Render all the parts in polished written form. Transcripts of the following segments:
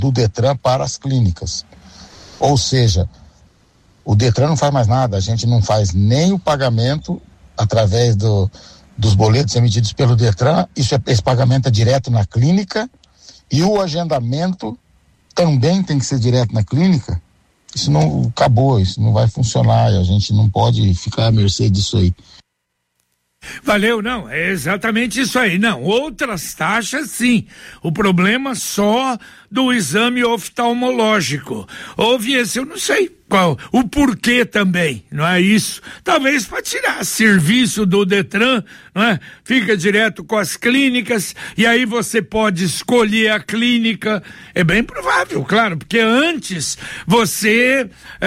do Detran para as clínicas. Ou seja, o Detran não faz mais nada, a gente não faz nem o pagamento através dos boletos emitidos pelo Detran, esse pagamento é direto na clínica, e o agendamento também tem que ser direto na clínica. Isso não acabou, isso não vai funcionar, a gente não pode ficar à mercê disso aí. Valeu, não, é exatamente isso aí, não, outras taxas sim, o problema só do exame oftalmológico, houve esse, eu não sei qual, o porquê também, não é isso, talvez para tirar serviço do Detran, não é? Fica direto com as clínicas, e aí você pode escolher a clínica, é bem provável, claro, porque antes você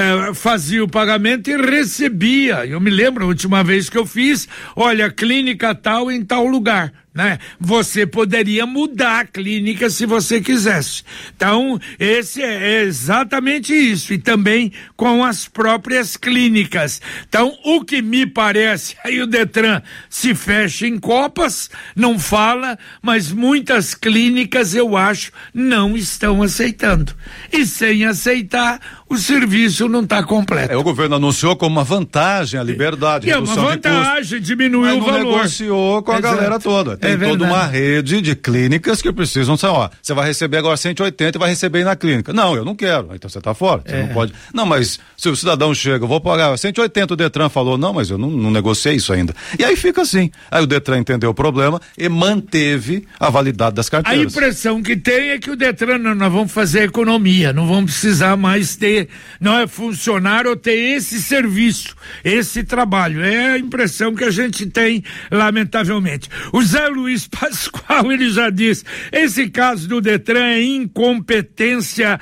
fazia o pagamento e recebia, eu me lembro a última vez que eu fiz, olha, clínica tal em tal lugar, né? Você poderia mudar a clínica se você quisesse. Então, esse é exatamente isso, e também com as próprias clínicas. Então, o que me parece, aí o Detran se fecha em copas, não fala, mas muitas clínicas, eu acho, não estão aceitando. E sem aceitar, o serviço não está completo. O governo anunciou como uma vantagem a liberdade, redução uma vantagem, diminuiu o valor. Negociou com a galera toda. Tem toda uma rede de clínicas que precisam, você vai receber agora 180 e vai receber aí na clínica. Não, eu não quero. Então você tá fora. Você não pode. Não, mas se o cidadão chega, eu vou pagar 180, o Detran falou, não, mas eu não negociei isso ainda. E aí fica assim. Aí o Detran entendeu o problema e manteve a validade das carteiras. A impressão que tem é que o Detran, nós vamos fazer economia, não vamos precisar mais ter, não é funcionário ou ter esse serviço, esse trabalho. É a impressão que a gente tem, lamentavelmente. O Zé Luiz Pascoal, ele já diz, esse caso do Detran é incompetência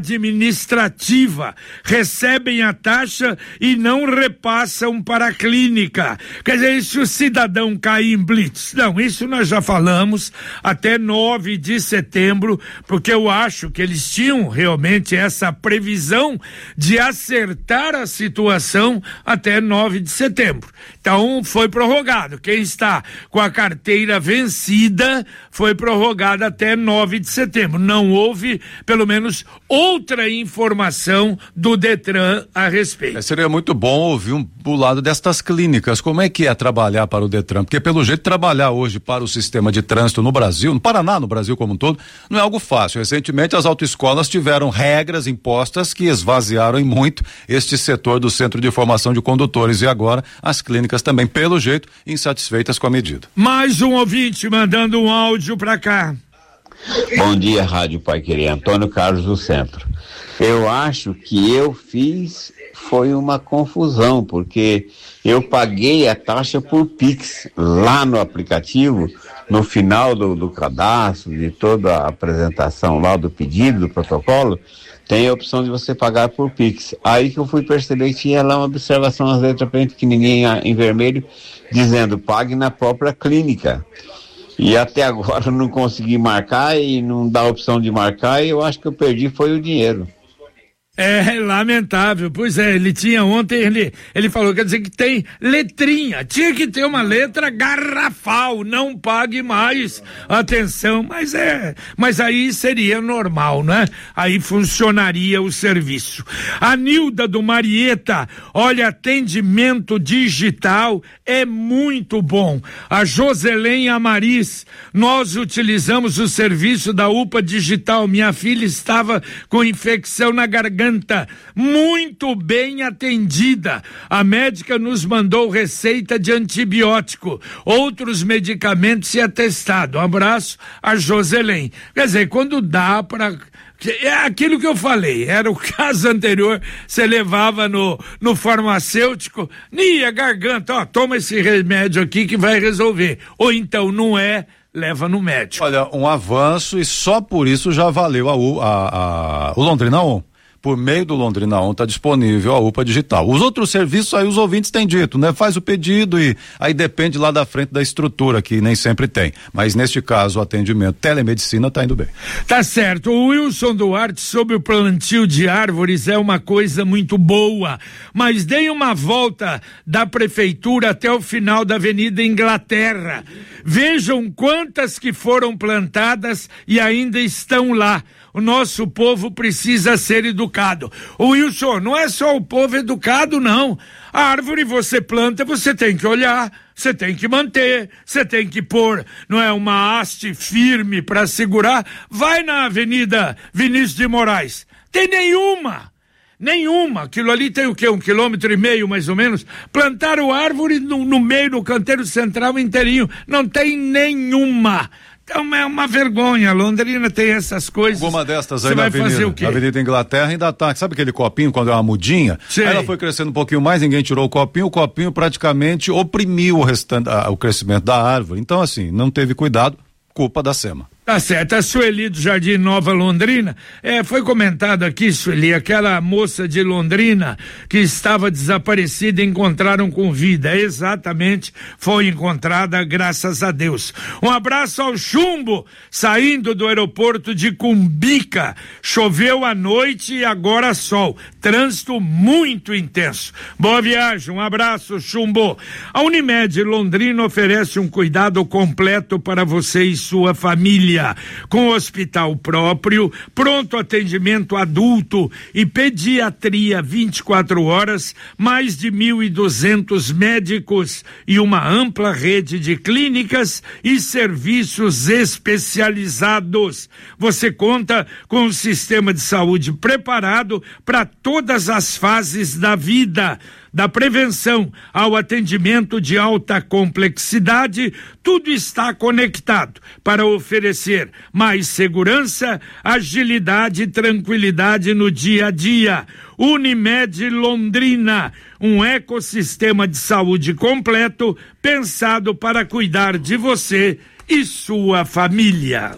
administrativa, recebem a taxa e não repassam para a clínica. Quer dizer, se o cidadão cair em blitz, não, isso nós já falamos até 9 de setembro, porque eu acho que eles tinham realmente essa previsão de acertar a situação até 9 de setembro. Então foi prorrogado. Quem está com a carteira vencida foi prorrogada até 9 de setembro. Não houve, pelo menos, outra informação do Detran a respeito. Seria muito bom ouvir o lado destas clínicas. Como é que é trabalhar para o Detran? Porque, pelo jeito, trabalhar hoje para o sistema de trânsito no Brasil, no Paraná, no Brasil como um todo, não é algo fácil. Recentemente, as autoescolas tiveram regras impostas que esvaziaram em muito este setor do Centro de Formação de Condutores, e agora as clínicas também, pelo jeito, insatisfeitas com a medida. Mais um ouvinte mandando um áudio para cá. Bom dia, Rádio Paiquerê, Antônio Carlos do Centro. Eu acho que eu fiz foi uma confusão, porque eu paguei a taxa por Pix lá no aplicativo, no final do cadastro, de toda a apresentação lá do pedido, do protocolo, tem a opção de você pagar por Pix. Aí que eu fui perceber que tinha lá uma observação, as letras bem pequenininha em vermelho, dizendo pague na própria clínica. E até agora eu não consegui marcar e não dá a opção de marcar, e eu acho que eu perdi foi o dinheiro. É lamentável, pois é, ele tinha ontem, ele falou, quer dizer que tem letrinha, tinha que ter uma letra garrafal, não pague mais, atenção, mas aí seria normal, né? Aí funcionaria o serviço. A Nilda do Marieta, olha, atendimento digital é muito bom. A Joselém Amaris, nós utilizamos o serviço da UPA Digital, minha filha estava com infecção na garganta, muito bem atendida. A médica nos mandou receita de antibiótico, outros medicamentos e atestado. Um abraço a Joselém. Quer dizer, quando dá para... É aquilo que eu falei, era o caso anterior, você levava no farmacêutico, a garganta, ó, toma esse remédio aqui que vai resolver. Ou então, não é, leva no médico. Olha, um avanço, e só por isso já valeu o Londrina On. Por meio do Londrina On está disponível a UPA Digital. Os outros serviços aí os ouvintes têm dito, né? Faz o pedido e aí depende lá da frente da estrutura, que nem sempre tem. Mas neste caso o atendimento telemedicina está indo bem. Tá certo. O Wilson Duarte sobre o plantio de árvores é uma coisa muito boa, mas dei uma volta da prefeitura até o final da Avenida Inglaterra. Vejam quantas que foram plantadas e ainda estão lá. O nosso povo precisa ser educado. O Wilson, não é só o povo educado, não. A árvore você planta, você tem que olhar, você tem que manter, você tem que pôr, não é uma haste firme para segurar. Vai na Avenida Vinícius de Moraes. Tem nenhuma. Aquilo ali tem o quê? 1,5 km mais ou menos. Plantaram árvore no meio, no canteiro central inteirinho. Não tem nenhuma. Então é uma vergonha. Londrina tem essas coisas. Alguma destas aí na Avenida Inglaterra ainda tá. Sabe aquele copinho quando é uma mudinha? Aí ela foi crescendo um pouquinho mais, ninguém tirou o copinho praticamente oprimiu o crescimento da árvore. Então, assim, não teve cuidado, culpa da SEMA. Tá certo, a Sueli do Jardim Nova Londrina, foi comentado aqui, Sueli, aquela moça de Londrina que estava desaparecida, encontraram com vida, exatamente, foi encontrada, graças a Deus. Um abraço ao Chumbo, saindo do aeroporto de Cumbica, choveu à noite e agora sol, trânsito muito intenso. Boa viagem, um abraço, Chumbo. A Unimed Londrina oferece um cuidado completo para você e sua família, com hospital próprio, pronto atendimento adulto e pediatria 24 horas, mais de 1.200 médicos e uma ampla rede de clínicas e serviços especializados. Você conta com um sistema de saúde preparado para todas as fases da vida, da prevenção ao atendimento de alta complexidade, tudo está conectado para oferecer mais segurança, agilidade e tranquilidade no dia a dia. Unimed Londrina, um ecossistema de saúde completo pensado para cuidar de você e sua família.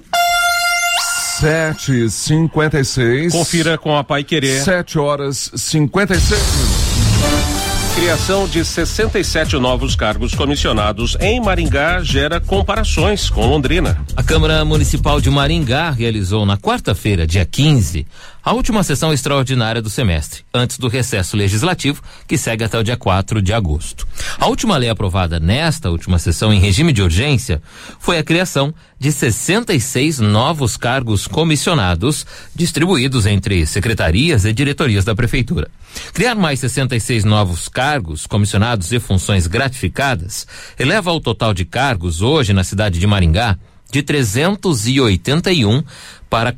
7h56. Confira com a Paiquerê. 7h56. Criação de 67 novos cargos comissionados em Maringá gera comparações com Londrina. A Câmara Municipal de Maringá realizou na quarta-feira, dia 15, a última sessão extraordinária do semestre, antes do recesso legislativo, que segue até o dia 4 de agosto. A última lei aprovada nesta última sessão em regime de urgência foi a criação de 66 novos cargos comissionados, distribuídos entre secretarias e diretorias da Prefeitura. Criar mais 66 novos cargos comissionados e funções gratificadas eleva o total de cargos hoje na cidade de Maringá de 381 para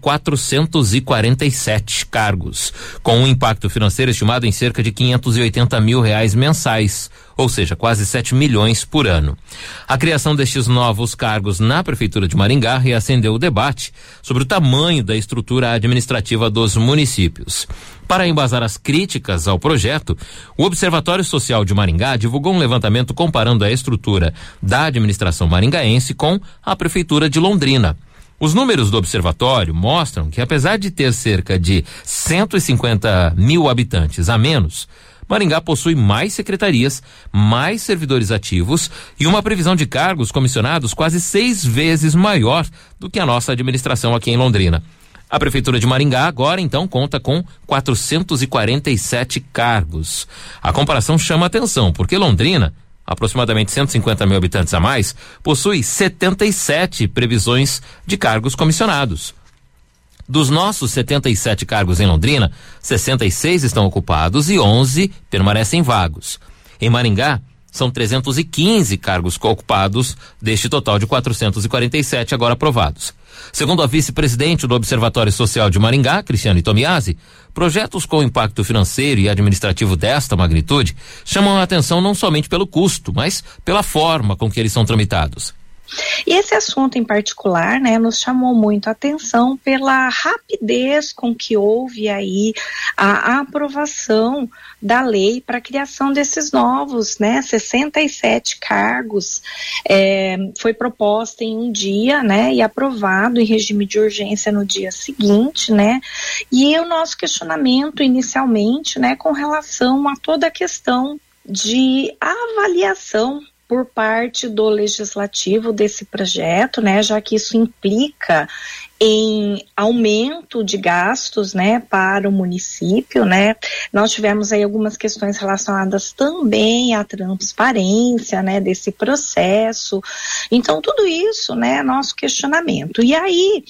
447 cargos, com um impacto financeiro estimado em cerca de R$580 mil mensais, ou seja, quase 7 milhões por ano. A criação destes novos cargos na Prefeitura de Maringá reacendeu o debate sobre o tamanho da estrutura administrativa dos municípios. Para embasar as críticas ao projeto, o Observatório Social de Maringá divulgou um levantamento comparando a estrutura da administração maringaense com a Prefeitura de Londrina. Os números do observatório mostram que, apesar de ter cerca de 150 mil habitantes a menos, Maringá possui mais secretarias, mais servidores ativos e uma previsão de cargos comissionados quase 6 vezes maior do que a nossa administração aqui em Londrina. A Prefeitura de Maringá agora, então, conta com 447 cargos. A comparação chama atenção, porque Londrina, aproximadamente 150 mil habitantes a mais, possui 77 previsões de cargos comissionados. Dos nossos 77 cargos em Londrina, 66 estão ocupados e 11 permanecem vagos. Em Maringá, são 315 cargos ocupados deste total de 447 agora aprovados. Segundo a vice-presidente do Observatório Social de Maringá, Cristiane Tomiasi, projetos com impacto financeiro e administrativo desta magnitude chamam a atenção não somente pelo custo, mas pela forma com que eles são tramitados. E esse assunto em particular, nos chamou muito a atenção pela rapidez com que houve aí a aprovação da lei para a criação desses novos, 67 cargos. Foi proposta em um dia, e aprovado em regime de urgência no dia seguinte, E o nosso questionamento inicialmente, com relação a toda a questão de avaliação por parte do legislativo desse projeto, já que isso implica em aumento de gastos, né, para o município, né? Nós tivemos aí algumas questões relacionadas também à transparência, né, desse processo. Então, tudo isso, né, é nosso questionamento. E aí,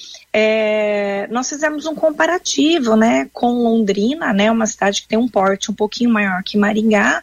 nós fizemos um comparativo, né, com Londrina, né, uma cidade que tem um porte um pouquinho maior que Maringá,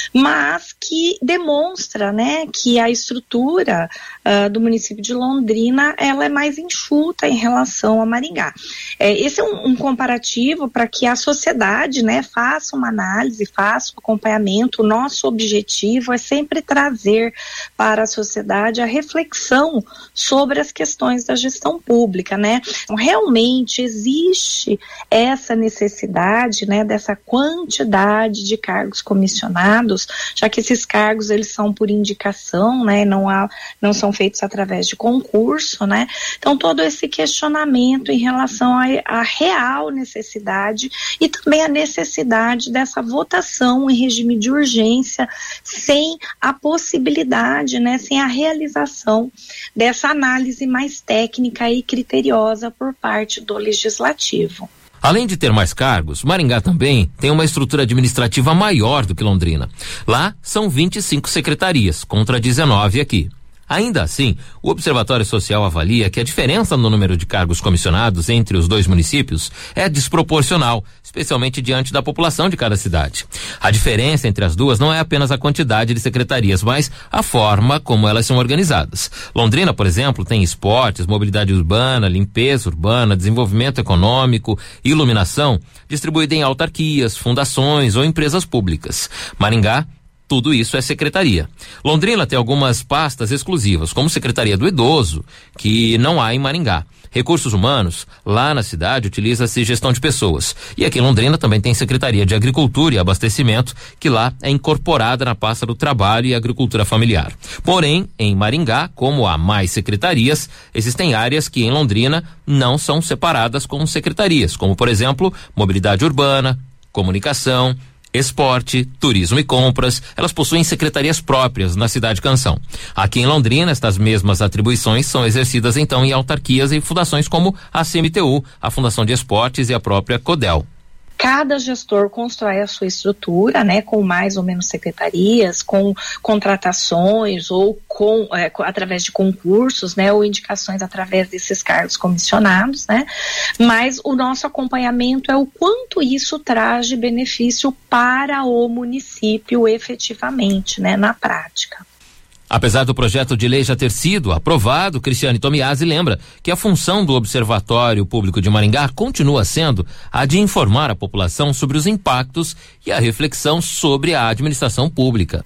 mas que demonstra, né, que a estrutura do município de Londrina, ela é mais enxuta em relação a Maringá. Esse é um comparativo para que a sociedade, né, faça uma análise, faça um acompanhamento. O nosso objetivo é sempre trazer para a sociedade a reflexão sobre as questões da gestão pública, né? Então, realmente existe essa necessidade, né, dessa quantidade de cargos comissionados, já que esses cargos eles são por indicação, né, não são feitos através de concurso, né? Então, todo esse questionamento em relação à real necessidade e também a necessidade dessa votação em regime de urgência, sem a possibilidade, né, sem a realização dessa análise mais técnica e criteriosa por parte do Legislativo. Além de ter mais cargos, Maringá também tem uma estrutura administrativa maior do que Londrina. Lá são 25 secretarias, contra 19 aqui. Ainda assim, o Observatório Social avalia que a diferença no número de cargos comissionados entre os dois municípios é desproporcional, especialmente diante da população de cada cidade. A diferença entre as duas não é apenas a quantidade de secretarias, mas a forma como elas são organizadas. Londrina, por exemplo, tem esportes, mobilidade urbana, limpeza urbana, desenvolvimento econômico, iluminação, distribuída em autarquias, fundações ou empresas públicas. Maringá, tudo isso é secretaria. Londrina tem algumas pastas exclusivas, como Secretaria do Idoso, que não há em Maringá. Recursos Humanos, lá na cidade utiliza-se gestão de pessoas. E aqui em Londrina também tem Secretaria de Agricultura e Abastecimento, que lá é incorporada na pasta do Trabalho e Agricultura Familiar. Porém, em Maringá, como há mais secretarias, existem áreas que em Londrina não são separadas com secretarias, como por exemplo, Mobilidade Urbana, Comunicação, Esporte, Turismo e Compras. Elas possuem secretarias próprias na Cidade Canção. Aqui em Londrina, estas mesmas atribuições são exercidas então em autarquias e fundações como a CMTU, a Fundação de Esportes e a própria CODEL. Cada gestor constrói a sua estrutura, né, com mais ou menos secretarias, com contratações ou através de concursos, né, ou indicações através desses cargos comissionados, né, mas o nosso acompanhamento é o quanto isso traz de benefício para o município efetivamente, né, na prática. Apesar do projeto de lei já ter sido aprovado, Cristiane Tomiasi lembra que a função do Observatório Público de Maringá continua sendo a de informar a população sobre os impactos e a reflexão sobre a administração pública.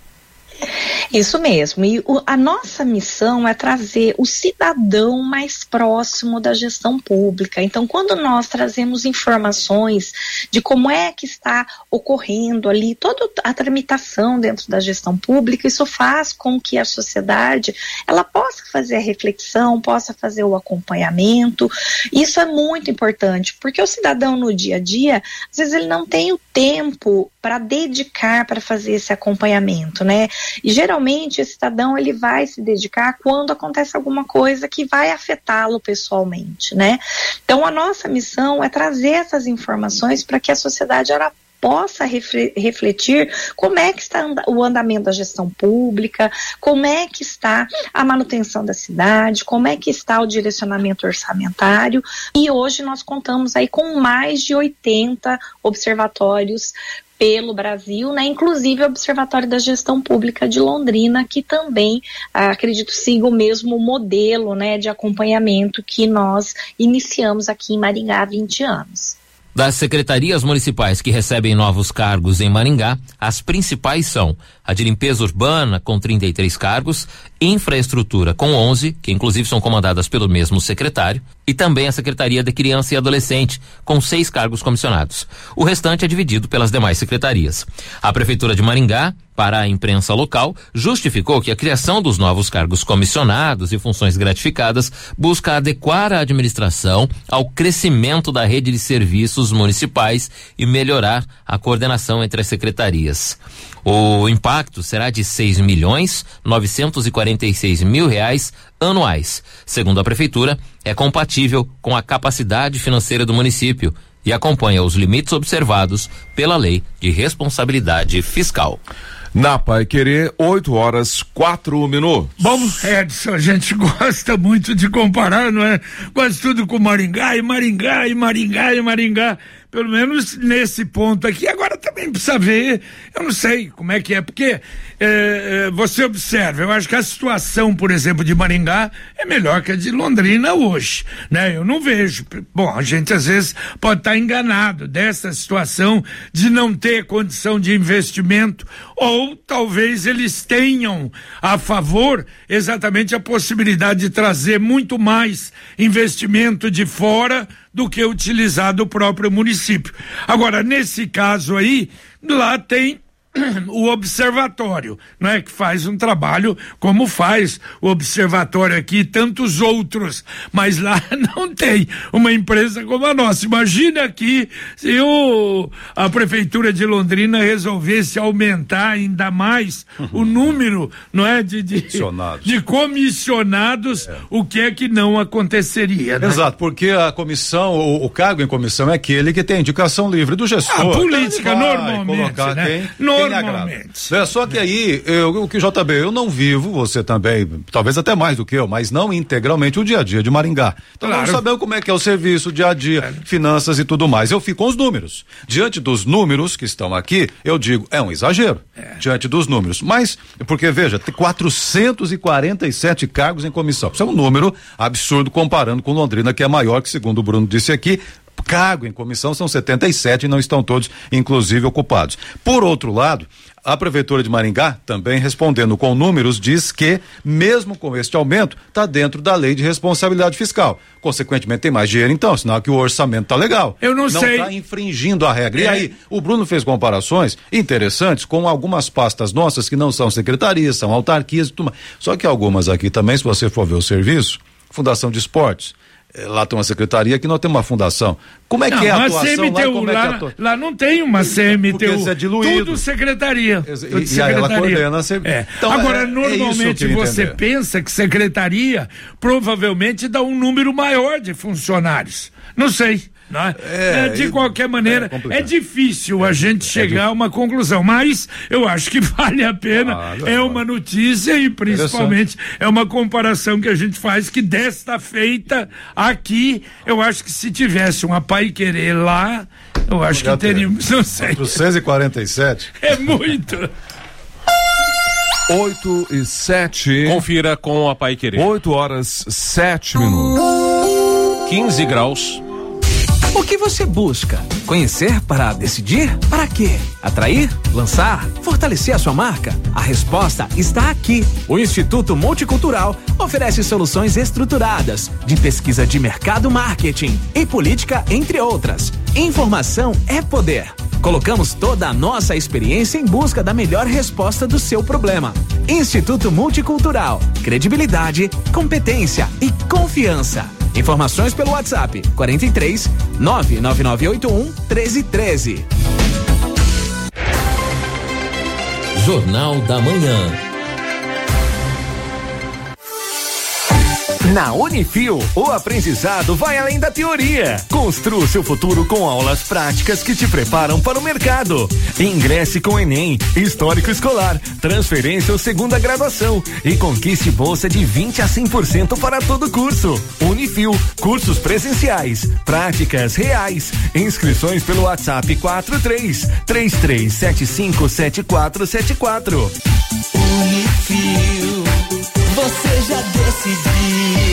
Isso mesmo, e a nossa missão é trazer o cidadão mais próximo da gestão pública. Então, quando nós trazemos informações de como é que está ocorrendo ali toda a tramitação dentro da gestão pública, isso faz com que a sociedade ela possa fazer a reflexão, possa fazer o acompanhamento. Isso é muito importante, porque o cidadão no dia a dia, às vezes ele não tem o tempo para dedicar para fazer esse acompanhamento, né? E geralmente esse cidadão ele vai se dedicar quando acontece alguma coisa que vai afetá-lo pessoalmente, né? Então a nossa missão é trazer essas informações para que a sociedade ela possa refletir como é que está o andamento da gestão pública, como é que está a manutenção da cidade, como é que está o direcionamento orçamentário. E hoje nós contamos aí com mais de 80 observatórios pelo Brasil, né? Inclusive o Observatório da Gestão Pública de Londrina, que também, acredito, siga o mesmo modelo, né, de acompanhamento que nós iniciamos aqui em Maringá há 20 anos. Das secretarias municipais que recebem novos cargos em Maringá, as principais são a de limpeza urbana, com 33 cargos, infraestrutura, com 11, que inclusive são comandadas pelo mesmo secretário, e também a Secretaria de Criança e Adolescente, com 6 cargos comissionados. O restante é dividido pelas demais secretarias. A Prefeitura de Maringá Para a imprensa local, justificou que a criação dos novos cargos comissionados e funções gratificadas busca adequar a administração ao crescimento da rede de serviços municipais e melhorar a coordenação entre as secretarias. O impacto será de R$6.946.000 anuais. Segundo a prefeitura, é compatível com a capacidade financeira do município e acompanha os limites observados pela Lei de Responsabilidade Fiscal. Na Paiquerê, 8h04. Bom, Edson, a gente gosta muito de comparar, não é? Quase tudo com Maringá. Pelo menos nesse ponto aqui. Agora também precisa ver, eu não sei como é que é, porque você observa, eu acho que a situação, por exemplo, de Maringá é melhor que a de Londrina hoje, né? Eu não vejo, bom, a gente às vezes pode estar enganado dessa situação de não ter condição de investimento, ou talvez eles tenham a favor exatamente a possibilidade de trazer muito mais investimento de fora do que utilizar do próprio município. Agora, nesse caso aí, lá tem o observatório, não é, que faz um trabalho como faz o observatório aqui e tantos outros, mas lá não tem uma empresa como a nossa. Imagina aqui se a prefeitura de Londrina resolvesse aumentar ainda mais o número, não é, de comissionados, o que é que não aconteceria, né? Exato, porque a comissão, o cargo em comissão é aquele que tem indicação livre do gestor. A política, normalmente, né? Normalmente. Só que aí, o que JB, eu não vivo, você também, talvez até mais do que eu, mas não integralmente o dia a dia de Maringá. Então vamos saber como é que é o serviço, o dia a dia, finanças e tudo mais. Eu fico com os números. Diante dos números que estão aqui, eu digo, é um exagero. Diante dos números. Mas, porque veja, tem 447 cargos em comissão. Isso é um número absurdo comparando com Londrina, que é maior, que segundo o Bruno disse aqui, cargo em comissão são 77 e não estão todos, inclusive, ocupados. Por outro lado, a Prefeitura de Maringá, também respondendo com números, diz que, mesmo com este aumento, está dentro da Lei de Responsabilidade Fiscal. Consequentemente, tem mais dinheiro, então, sinal que o orçamento está legal. Eu não sei. Não está infringindo a regra. E aí, o Bruno fez comparações interessantes com algumas pastas nossas que não são secretarias, são autarquias e tudo mais. Só que algumas aqui também, se você for ver o serviço, Fundação de Esportes, lá tem uma secretaria, aqui nós temos uma fundação. Como é que é a atuação CMTU, lá não tem uma CMTU. Porque isso é diluído. Tudo secretaria. E aí ela coordena a Então, agora, normalmente você pensa que secretaria provavelmente dá um número maior de funcionários. Não sei. Não é? De qualquer maneira, é difícil a gente chegar a uma conclusão, mas eu acho que vale a pena, uma notícia e principalmente é uma comparação que a gente faz, que desta feita aqui, eu acho que se tivesse uma Paiquerê lá, eu acho que teríamos, não sei. 447? É muito. 8h07. Confira com a Paiquerê. 8h07. 15 graus. O que você busca? Conhecer para decidir? Para quê? Atrair? Lançar? Fortalecer a sua marca? A resposta está aqui. O Instituto Multicultural oferece soluções estruturadas de pesquisa de mercado, marketing e política, entre outras. Informação é poder. Colocamos toda a nossa experiência em busca da melhor resposta do seu problema. Instituto Multicultural. Credibilidade, competência e confiança. Informações pelo WhatsApp 43 99981 1313. Jornal da Manhã. Na Unifil, o aprendizado vai além da teoria. Construa seu futuro com aulas práticas que te preparam para o mercado. Ingresse com Enem, histórico escolar, transferência ou segunda graduação e conquiste bolsa de 20 a 100% para todo curso. Unifil, cursos presenciais, práticas reais. Inscrições pelo WhatsApp 43-3375-7474. Unifil, você já decidiu.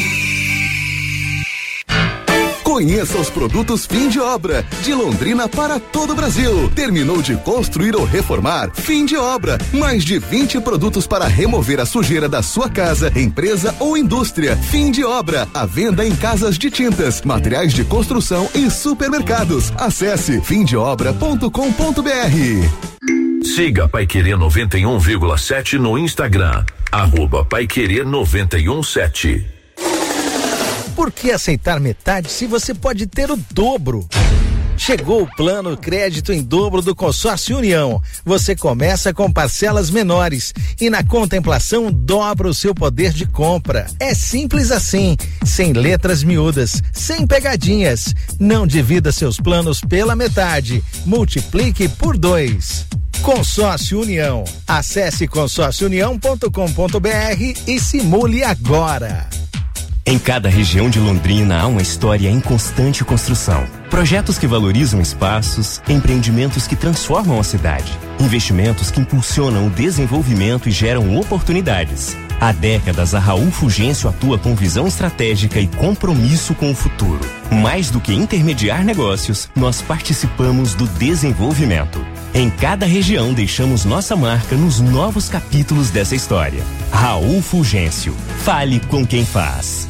Conheça os produtos fim de obra, de Londrina para todo o Brasil. Terminou de construir ou reformar? Fim de obra. Mais de 20 produtos para remover a sujeira da sua casa, empresa ou indústria. Fim de obra. À venda em casas de tintas, materiais de construção e supermercados. Acesse fimdeobra.com.br. Siga Paiquerê 91,7 no Instagram, @Paiquerê 91,7. Por que aceitar metade se você pode ter o dobro? Chegou o plano crédito em dobro do Consórcio União. Você começa com parcelas menores e na contemplação dobra o seu poder de compra. É simples assim, sem letras miúdas, sem pegadinhas. Não divida seus planos pela metade, multiplique por 2. Consórcio União. Acesse consórciounião.com.br e simule agora. Em cada região de Londrina há uma história em constante construção. Projetos que valorizam espaços, empreendimentos que transformam a cidade, investimentos que impulsionam o desenvolvimento e geram oportunidades. Há décadas, a Raul Fulgêncio atua com visão estratégica e compromisso com o futuro. Mais do que intermediar negócios, nós participamos do desenvolvimento. Em cada região, deixamos nossa marca nos novos capítulos dessa história. Raul Fulgêncio. Fale com quem faz.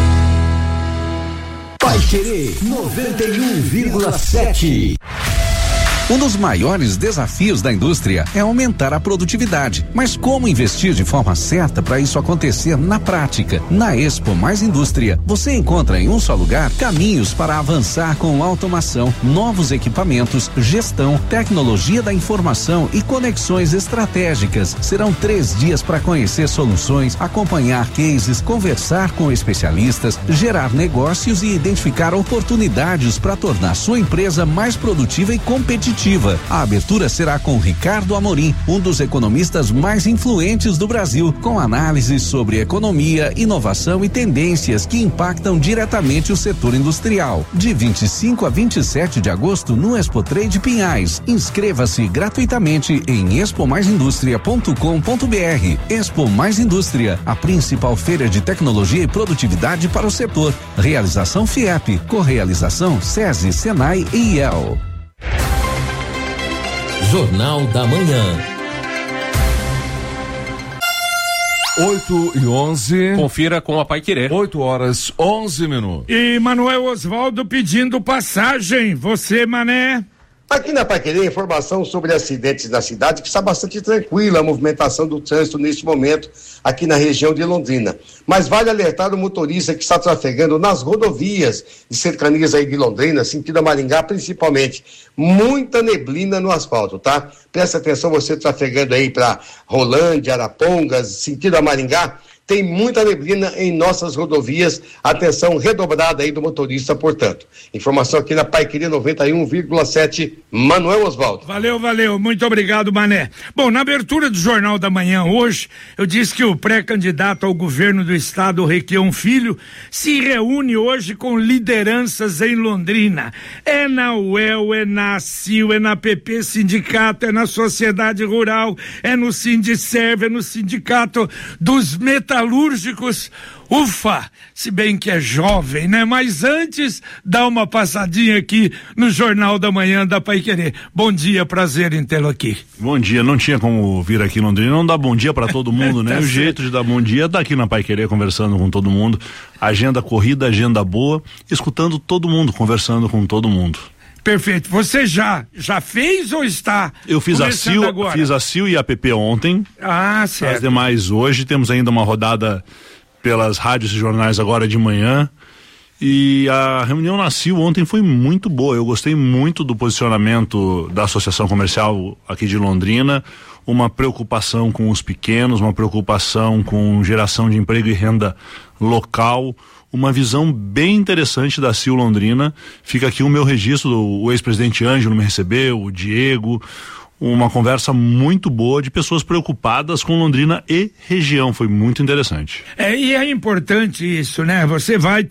Paiquerê 91,7. Um dos maiores desafios da indústria é aumentar a produtividade. Mas como investir de forma certa para isso acontecer na prática? Na Expo Mais Indústria, você encontra em um só lugar caminhos para avançar com automação, novos equipamentos, gestão, tecnologia da informação e conexões estratégicas. Serão 3 dias para conhecer soluções, acompanhar cases, conversar com especialistas, gerar negócios e identificar oportunidades para tornar sua empresa mais produtiva e competitiva. A abertura será com Ricardo Amorim, um dos economistas mais influentes do Brasil, com análises sobre economia, inovação e tendências que impactam diretamente o setor industrial. De 25 a 27 de agosto no Expo Trade Pinhais. Inscreva-se gratuitamente em expomaisindustria.com.br. Expo Mais Indústria, a principal feira de tecnologia e produtividade para o setor. Realização FIEP, correalização SESI, Senai e IEL. Jornal da Manhã. 8:11. Confira com a Paiquerê. 8h11. E Manuel Osvaldo pedindo passagem. Você, Mané? Aqui na Paiquerê, informação sobre acidentes na cidade, que está bastante tranquila a movimentação do trânsito neste momento aqui na região de Londrina. Mas vale alertar o motorista que está trafegando nas rodovias de cercanias aí de Londrina, sentido a Maringá principalmente. Muita neblina no asfalto, tá? Presta atenção você trafegando aí para Rolândia, Arapongas, sentido a Maringá. Tem muita neblina em nossas rodovias. Atenção redobrada aí do motorista, portanto. Informação aqui na Paiquerê 91,7, Manuel Osvaldo. Valeu. Muito obrigado, Mané. Bom, na abertura do Jornal da Manhã hoje, eu disse que o pré-candidato ao governo do estado, Requião Filho, se reúne hoje com lideranças em Londrina. É na UEL, é na CIL, é na PP Sindicato, é na Sociedade Rural, é no Sindicerv, é no Sindicato dos Metalúrgicos. Ufa, se bem que é jovem, né? Mas antes, dá uma passadinha aqui no Jornal da Manhã da Paiquerê. Bom dia, prazer em tê-lo aqui. Bom dia, não tinha como vir aqui em Londrina, não dá bom dia pra todo mundo, né? Tá O certo. jeito de dar bom dia é estar aqui na Paiquerê conversando com todo mundo, agenda corrida, agenda boa, escutando todo mundo, conversando com todo mundo. Perfeito. Você já fez ou está? Eu fiz a CIL e a PP ontem. Ah, certo. As demais hoje. Temos ainda uma rodada pelas rádios e jornais agora de manhã. E a reunião na CIL ontem foi muito boa. Eu gostei muito do posicionamento da Associação Comercial aqui de Londrina. Uma preocupação com os pequenos, uma preocupação com geração de emprego e renda local. Uma visão bem interessante da CIL Londrina. Fica aqui o meu registro, o ex-presidente Ângelo me recebeu, o Diego, uma conversa muito boa de pessoas preocupadas com Londrina e região, foi muito interessante. E é importante isso, né? Você vai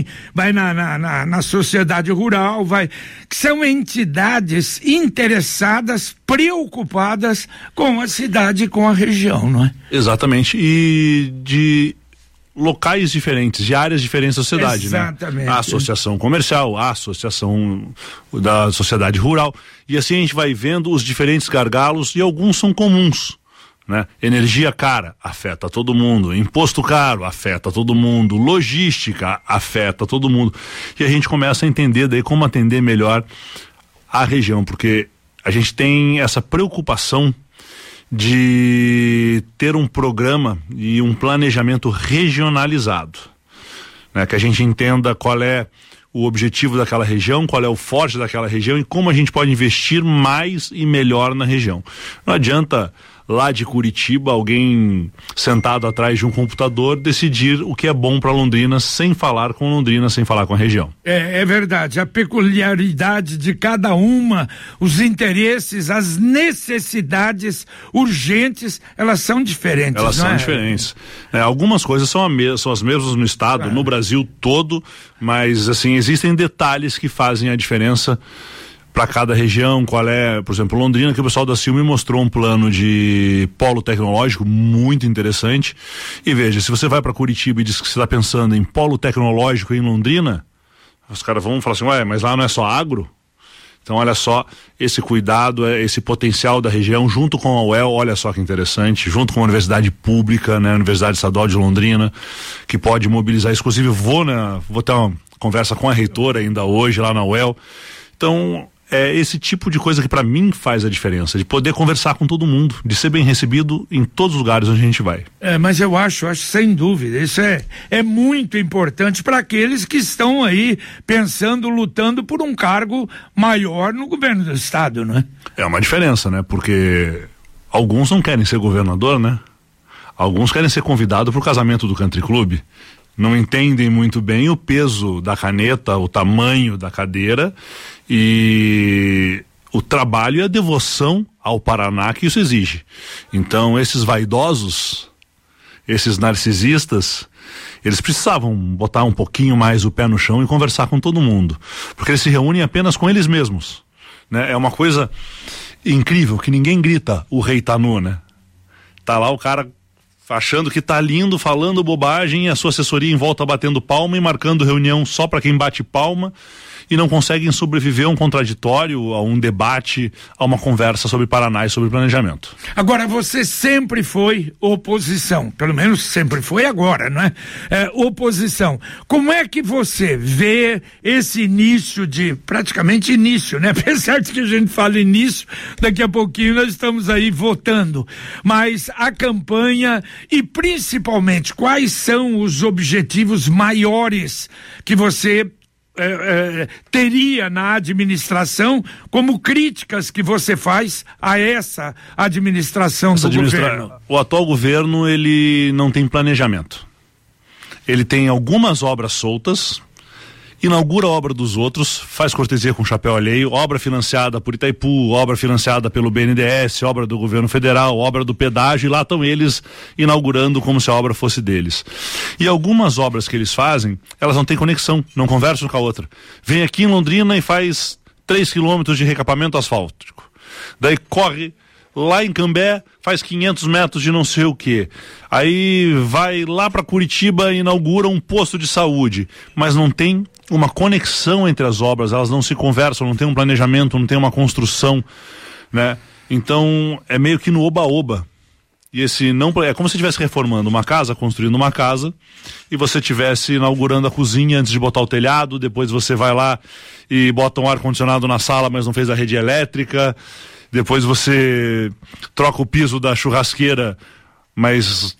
na sociedade rural, que são entidades interessadas, preocupadas com a cidade e com a região, não é? Exatamente, e de locais diferentes, de áreas diferentes da sociedade, exatamente, né? A associação comercial, a associação da sociedade rural, e assim a gente vai vendo os diferentes gargalos, e alguns são comuns, né? Energia cara, afeta todo mundo, imposto caro, afeta todo mundo, logística, afeta todo mundo, e a gente começa a entender daí como atender melhor a região, porque a gente tem essa preocupação de ter um programa e um planejamento regionalizado, né? Que a gente entenda qual é o objetivo daquela região, qual é o forte daquela região e como a gente pode investir mais e melhor na região. Não adianta lá de Curitiba alguém sentado atrás de um computador decidir o que é bom para Londrina sem falar com Londrina, sem falar com a região. É verdade, a peculiaridade de cada uma, os interesses, as necessidades urgentes, elas são diferentes. Elas são diferentes. Algumas coisas são as mesmas no estado, no Brasil todo, mas assim, existem detalhes que fazem a diferença para cada região. Qual é, por exemplo, Londrina, que o pessoal da CIL me mostrou um plano de polo tecnológico muito interessante. E veja, se você vai para Curitiba e diz que você está pensando em polo tecnológico em Londrina, os caras vão falar assim, ué, mas lá não é só agro? Então olha só, esse cuidado, esse potencial da região, junto com a UEL, olha só que interessante, junto com a Universidade Pública, né, a Universidade Estadual de Londrina, que pode mobilizar, inclusive vou ter uma conversa com a reitora ainda hoje lá na UEL. Então é esse tipo de coisa que para mim faz a diferença, de poder conversar com todo mundo, de ser bem recebido em todos os lugares onde a gente vai. Mas eu acho sem dúvida, isso é muito importante para aqueles que estão aí pensando, lutando por um cargo maior no governo do estado, né? É uma diferença, né? Porque alguns não querem ser governador, né? Alguns querem ser convidado para o casamento do country club. Não entendem muito bem o peso da caneta, o tamanho da cadeira e o trabalho e a devoção ao Paraná que isso exige. Então, esses vaidosos, esses narcisistas, eles precisavam botar um pouquinho mais o pé no chão e conversar com todo mundo, porque eles se reúnem apenas com eles mesmos, né? É uma coisa incrível que ninguém grita, o rei tá nu, né? Tá lá o cara achando que tá lindo, falando bobagem, e a sua assessoria em volta batendo palma e marcando reunião só para quem bate palma, e não conseguem sobreviver a um contraditório, a um debate, a uma conversa sobre Paraná e sobre planejamento. Agora, você sempre foi oposição, pelo menos sempre foi agora, não é? Oposição. Como é que você vê esse início praticamente início, né? Apesar de que a gente fala início, daqui a pouquinho nós estamos aí votando, mas a campanha e principalmente quais são os objetivos maiores que você teria na administração, como críticas que você faz a essa administração do governo? O atual governo, ele não tem planejamento. Ele tem algumas obras soltas, inaugura a obra dos outros, faz cortesia com chapéu alheio, obra financiada por Itaipu, obra financiada pelo BNDES, obra do governo federal, obra do pedágio, e lá estão eles inaugurando como se a obra fosse deles. E algumas obras que eles fazem, elas não têm conexão, não conversam com a outra. Vem aqui em Londrina e faz 3 quilômetros de recapamento asfáltico. Daí corre lá em Cambé, faz 500 metros de não sei o que. Aí vai lá para Curitiba e inaugura um posto de saúde, mas não tem uma conexão entre as obras, elas não se conversam, não tem um planejamento, não tem uma construção, né? Então é meio que no oba-oba. E é como se estivesse reformando uma casa, construindo uma casa, e você estivesse inaugurando a cozinha antes de botar o telhado, depois você vai lá e bota um ar-condicionado na sala, mas não fez a rede elétrica, depois você troca o piso da churrasqueira, mas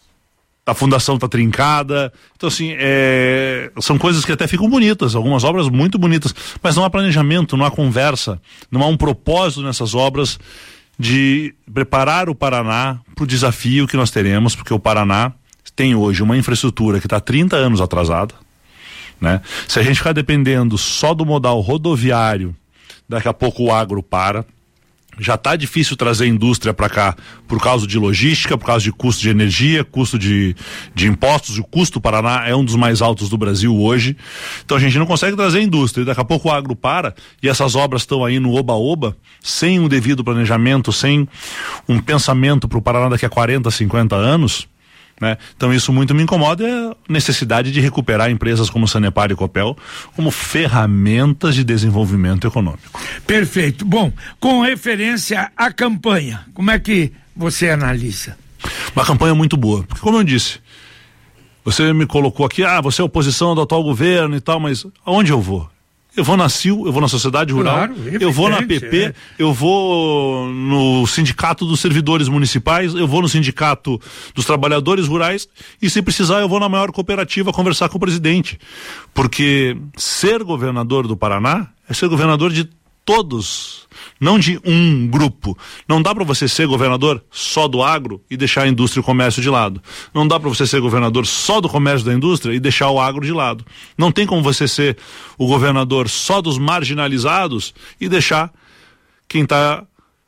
a fundação está trincada. Então assim, são coisas que até ficam bonitas, algumas obras muito bonitas, mas não há planejamento, não há conversa, não há um propósito nessas obras de preparar o Paraná para o desafio que nós teremos, porque o Paraná tem hoje uma infraestrutura que está 30 anos atrasada, né? Se a gente ficar dependendo só do modal rodoviário, daqui a pouco o agro para. Já está difícil trazer indústria para cá por causa de logística, por causa de custo de energia, custo de impostos. O custo do Paraná é um dos mais altos do Brasil hoje. Então a gente não consegue trazer indústria. Daqui a pouco o agro para e essas obras estão aí no oba-oba, sem um devido planejamento, sem um pensamento para o Paraná daqui a 40, 50 anos. Né? Então isso muito me incomoda, é a necessidade de recuperar empresas como Sanepar e Copel como ferramentas de desenvolvimento econômico. Perfeito. Bom, com referência à campanha, como é que você analisa? Uma campanha muito boa, porque como eu disse, você me colocou aqui, você é oposição do atual governo e tal, mas aonde eu vou? Eu vou na CIL, eu vou na Sociedade Rural, claro, eu vou na PP, eu vou no Sindicato dos Servidores Municipais, eu vou no Sindicato dos Trabalhadores Rurais e, se precisar, eu vou na maior cooperativa conversar com o presidente. Porque ser governador do Paraná é ser governador de todos, não de um grupo. Não dá para você ser governador só do agro e deixar a indústria e o comércio de lado. Não dá para você ser governador só do comércio da indústria e deixar o agro de lado. Não tem como você ser o governador só dos marginalizados e deixar quem está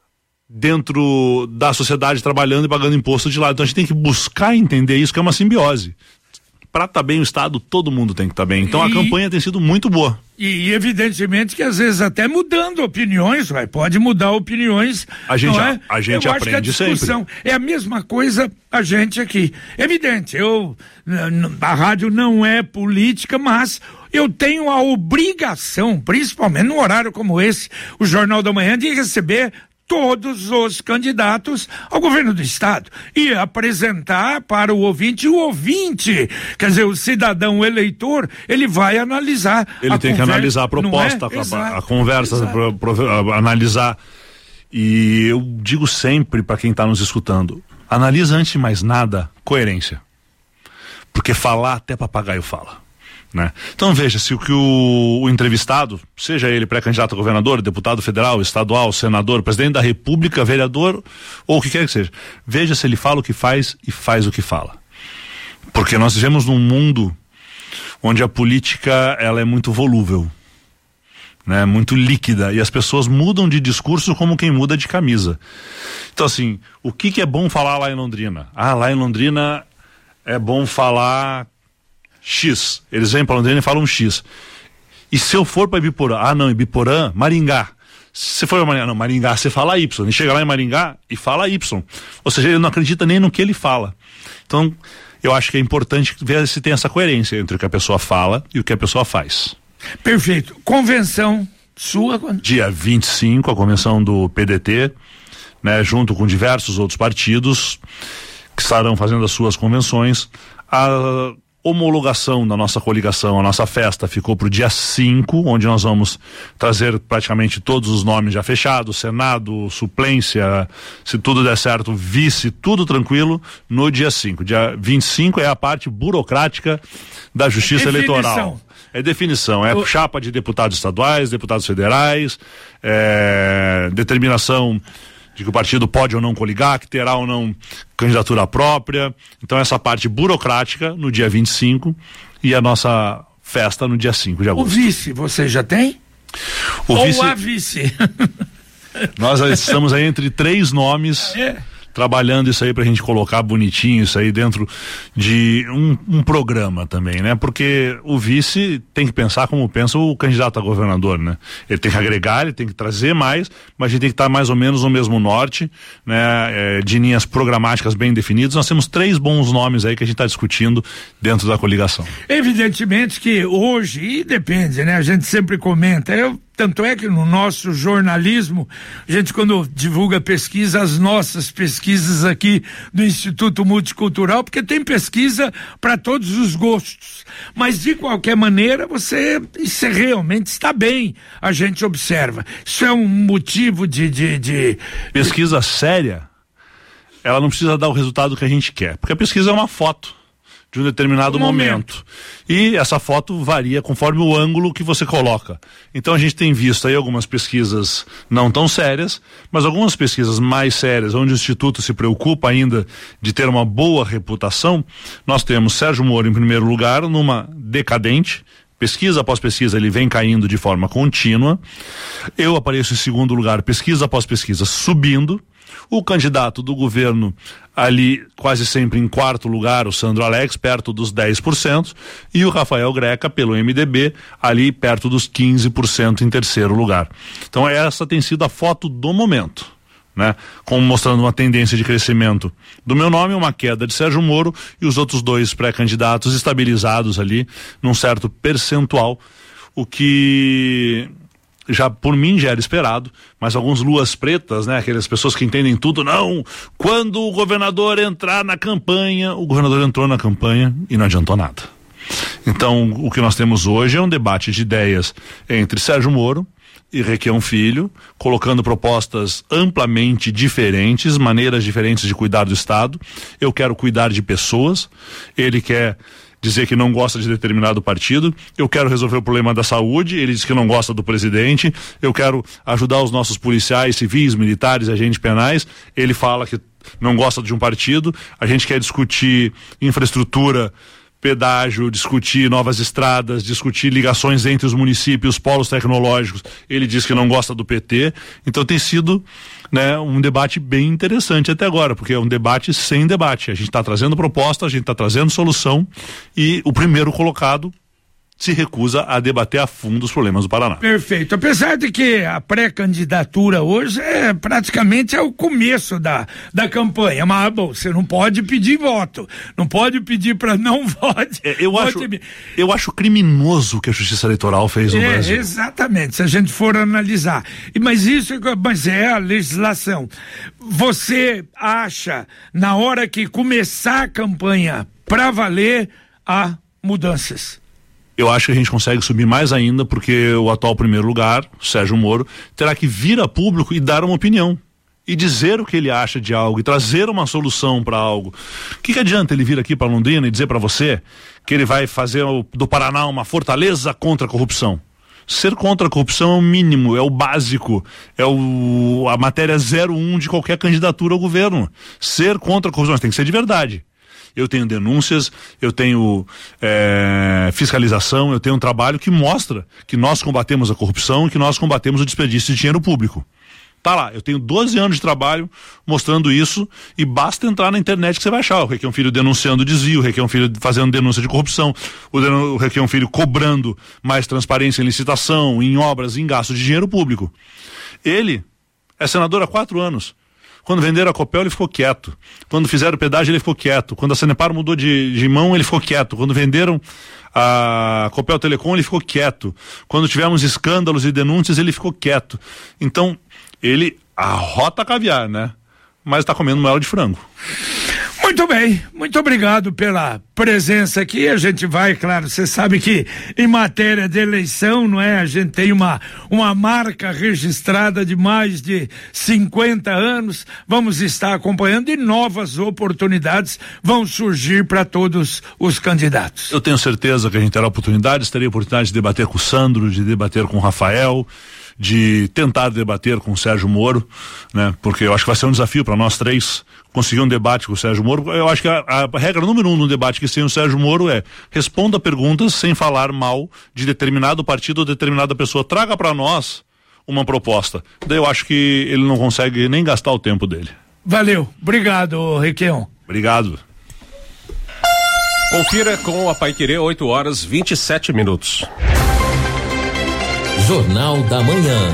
dentro da sociedade trabalhando e pagando imposto de lado. Então a gente tem que buscar entender isso, que é uma simbiose. Para estar bem o Estado, todo mundo tem que estar bem. Então a campanha tem sido muito boa. E evidentemente que às vezes até mudando opiniões, pode mudar opiniões. A gente aprende sempre. É a mesma coisa a gente aqui. Evidente, a rádio não é política, mas eu tenho a obrigação, principalmente num horário como esse, o Jornal da Manhã, de receber todos os candidatos ao governo do estado e apresentar para o ouvinte, quer dizer, o cidadão eleitor, ele vai analisar. Ele tem que analisar a proposta, a conversa, analisar. E eu digo sempre para quem está nos escutando, analisa antes de mais nada coerência, porque falar até papagaio fala. Né? Então veja, se o entrevistado, seja ele pré-candidato a governador, deputado federal, estadual, senador, presidente da república, vereador ou o que quer que seja, veja se ele fala o que faz e faz o que fala, porque nós vivemos num mundo onde a política ela é muito volúvel, né? Muito líquida, e as pessoas mudam de discurso como quem muda de camisa. Então assim, o que é bom falar lá em Londrina? Lá em Londrina é bom falar X, eles vêm para Londrina e falam X. E se eu for para Ibiporã, não, Ibiporã, Maringá. Se você for para Maringá, você fala Y. E chega lá em Maringá e fala Y. Ou seja, ele não acredita nem no que ele fala. Então, eu acho que é importante ver se tem essa coerência entre o que a pessoa fala e o que a pessoa faz. Perfeito. Convenção sua quando? Dia 25, a convenção do PDT, né, junto com diversos outros partidos que estarão fazendo as suas convenções. A homologação da nossa coligação, a nossa festa ficou para o dia 5, onde nós vamos trazer praticamente todos os nomes já fechados, Senado, suplência, se tudo der certo, vice, tudo tranquilo, no dia 5. Dia 25 é a parte burocrática da Justiça Eleitoral. É definição, é chapa de deputados estaduais, deputados federais, determinação de que o partido pode ou não coligar, que terá ou não candidatura própria. Então essa parte burocrática no dia 25 e a nossa festa no dia 5 de agosto. O vice, você já tem? A vice? Nós estamos aí entre 3 nomes. Trabalhando isso aí pra gente colocar bonitinho isso aí dentro de um programa também, né? Porque o vice tem que pensar como pensa o candidato a governador, né? Ele tem que agregar, ele tem que trazer mais, mas a gente tem que estar mais ou menos no mesmo norte, né? De linhas programáticas bem definidas. Nós temos 3 bons nomes aí que a gente está discutindo dentro da coligação. Evidentemente que hoje, e depende, né? A gente sempre comenta, tanto é que no nosso jornalismo, a gente quando divulga pesquisa, as nossas pesquisas aqui do Instituto Multicultural, porque tem pesquisa para todos os gostos, mas de qualquer maneira você realmente está bem, a gente observa. Isso é um motivo de... Pesquisa séria, ela não precisa dar o resultado que a gente quer, porque a pesquisa é uma foto de um determinado momento. E essa foto varia conforme o ângulo que você coloca. Então a gente tem visto aí algumas pesquisas não tão sérias, mas algumas pesquisas mais sérias, onde o Instituto se preocupa ainda de ter uma boa reputação. Nós temos Sérgio Moro em primeiro lugar, numa decadente. Pesquisa após pesquisa ele vem caindo de forma contínua. Eu apareço em segundo lugar, pesquisa após pesquisa subindo. O candidato do governo ali quase sempre em quarto lugar, o Sandro Alex, perto dos 10%, e o Rafael Greca, pelo MDB, ali perto dos 15% em terceiro lugar. Então essa tem sido a foto do momento, né? Como mostrando uma tendência de crescimento do meu nome, uma queda de Sérgio Moro e os outros 2 pré-candidatos estabilizados ali num certo percentual, o que já por mim já era esperado, mas alguns luas pretas, né? Aquelas pessoas que entendem tudo, não, quando o governador entrar na campanha, o governador entrou na campanha e não adiantou nada. Então, o que nós temos hoje é um debate de ideias entre Sérgio Moro e Requião Filho, colocando propostas amplamente diferentes, maneiras diferentes de cuidar do Estado. Eu quero cuidar de pessoas, ele quer dizer que não gosta de determinado partido, eu quero resolver o problema da saúde, ele diz que não gosta do presidente, eu quero ajudar os nossos policiais, civis, militares, agentes penais, ele fala que não gosta de um partido, a gente quer discutir infraestrutura, pedágio, discutir novas estradas, discutir ligações entre os municípios, polos tecnológicos, ele diz que não gosta do PT, então tem sido, né, um debate bem interessante até agora, porque é um debate sem debate, a gente está trazendo proposta, a gente está trazendo solução e o primeiro colocado se recusa a debater a fundo os problemas do Paraná. Perfeito. Apesar de que a pré-candidatura hoje é praticamente o começo da campanha, mas bom, você não pode pedir voto, não pode pedir para não vote. Eu acho criminoso o que a Justiça Eleitoral fez no Brasil. Exatamente, se a gente for analisar. Mas é a legislação. Você acha, na hora que começar a campanha para valer, há mudanças? Eu acho que a gente consegue subir mais ainda, porque o atual primeiro lugar, Sérgio Moro, terá que vir a público e dar uma opinião. E dizer o que ele acha de algo, e trazer uma solução para algo. O que adianta ele vir aqui para Londrina e dizer para você que ele vai fazer do Paraná uma fortaleza contra a corrupção? Ser contra a corrupção é o mínimo, é o básico, é a matéria 01 de qualquer candidatura ao governo. Ser contra a corrupção, mas tem que ser de verdade. Eu tenho denúncias, eu tenho fiscalização, eu tenho um trabalho que mostra que nós combatemos a corrupção e que nós combatemos o desperdício de dinheiro público. Tá lá, eu tenho 12 anos de trabalho mostrando isso e basta entrar na internet que você vai achar o Requião Filho denunciando desvio, o Requião Filho fazendo denúncia de corrupção, o Requião Filho cobrando mais transparência em licitação, em obras, em gasto de dinheiro público. Ele é senador há 4 anos. Quando venderam a Copel, ele ficou quieto. Quando fizeram o pedágio, ele ficou quieto. Quando a Sanepar mudou de mão, ele ficou quieto. Quando venderam a Copel Telecom, ele ficou quieto. Quando tivemos escândalos e denúncias, ele ficou quieto. Então, ele arrota caviar, né? Mas está comendo moela de frango. Muito bem, muito obrigado pela presença aqui. A gente vai, claro, você sabe que em matéria de eleição, não é? A gente tem uma marca registrada de mais de 50 anos. Vamos estar acompanhando e novas oportunidades vão surgir para todos os candidatos. Eu tenho certeza que a gente terá oportunidades, terei oportunidade de debater com o Sandro, de debater com o Rafael, de tentar debater com o Sérgio Moro, né? Porque eu acho que vai ser um desafio para nós três conseguir um debate com o Sérgio Moro. Eu acho que a regra número 1 no debate que tem o Sérgio Moro é: responda perguntas sem falar mal de determinado partido ou determinada pessoa, traga para nós uma proposta. Daí eu acho que ele não consegue nem gastar o tempo dele. Valeu, obrigado, Requião. Obrigado. Confira com a Paiquerê, 8h27. Jornal da Manhã.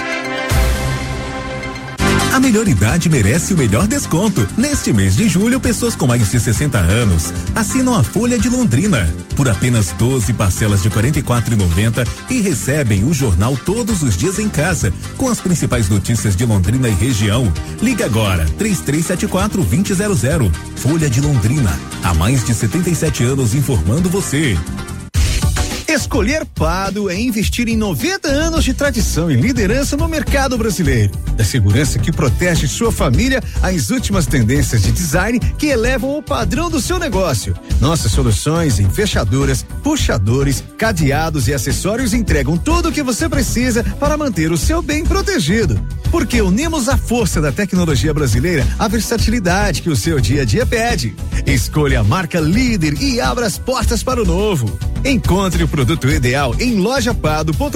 A melhor idade merece o melhor desconto. Neste mês de julho, pessoas com mais de 60 anos assinam a Folha de Londrina por apenas 12 parcelas de R$ 44,90 e recebem o jornal todos os dias em casa, com as principais notícias de Londrina e região. Liga agora, 3374-2000. Folha de Londrina, há mais de 77 anos informando você. Escolher Pado é investir em 90 anos de tradição e liderança no mercado brasileiro. Da segurança que protege sua família às últimas tendências de design que elevam o padrão do seu negócio. Nossas soluções em fechaduras, puxadores, cadeados e acessórios entregam tudo o que você precisa para manter o seu bem protegido. Porque unimos a força da tecnologia brasileira à versatilidade que o seu dia a dia pede. Escolha a marca líder e abra as portas para o novo. Encontre o produto ideal em lojapado.com.br.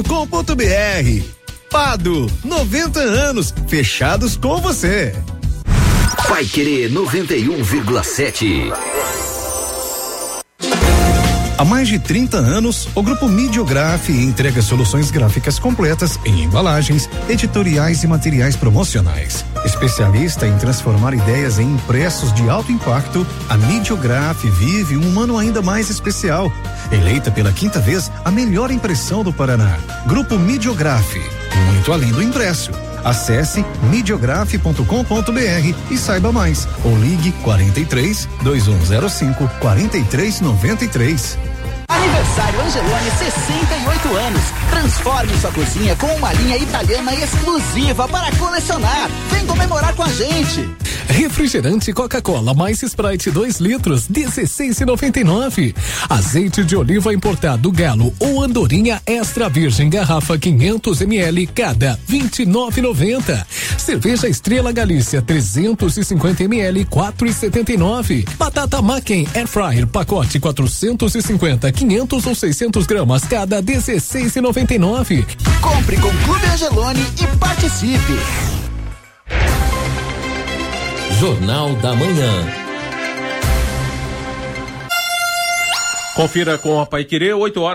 Pado, 90 anos, fechados com você. Paiquerê 91,7. Há mais de 30 anos, o Grupo Midiograf entrega soluções gráficas completas em embalagens, editoriais e materiais promocionais. Especialista em transformar ideias em impressos de alto impacto, a Midiograf vive um ano ainda mais especial. Eleita pela 5ª vez a melhor impressão do Paraná. Grupo Midiograf, muito além do impresso. Acesse midiograf.com.br e saiba mais. Ou ligue 43 2105 4393. aniversário Angeloni, 68 anos. Transforme sua cozinha com uma linha italiana exclusiva para colecionar. Vem comemorar com a gente. Refrigerante Coca-Cola mais Sprite 2 litros, 16,99. Azeite de oliva importado Galo ou Andorinha Extra Virgem garrafa 500 ml cada, 29,90. Cerveja Estrela Galícia 350 ml, 4,79. Batata Macken Air Fryer pacote 450, 500 ou 600 gramas cada, 16,99. Compre com Clube Angeloni e participe. Jornal da Manhã. Confira com a Paiquerê,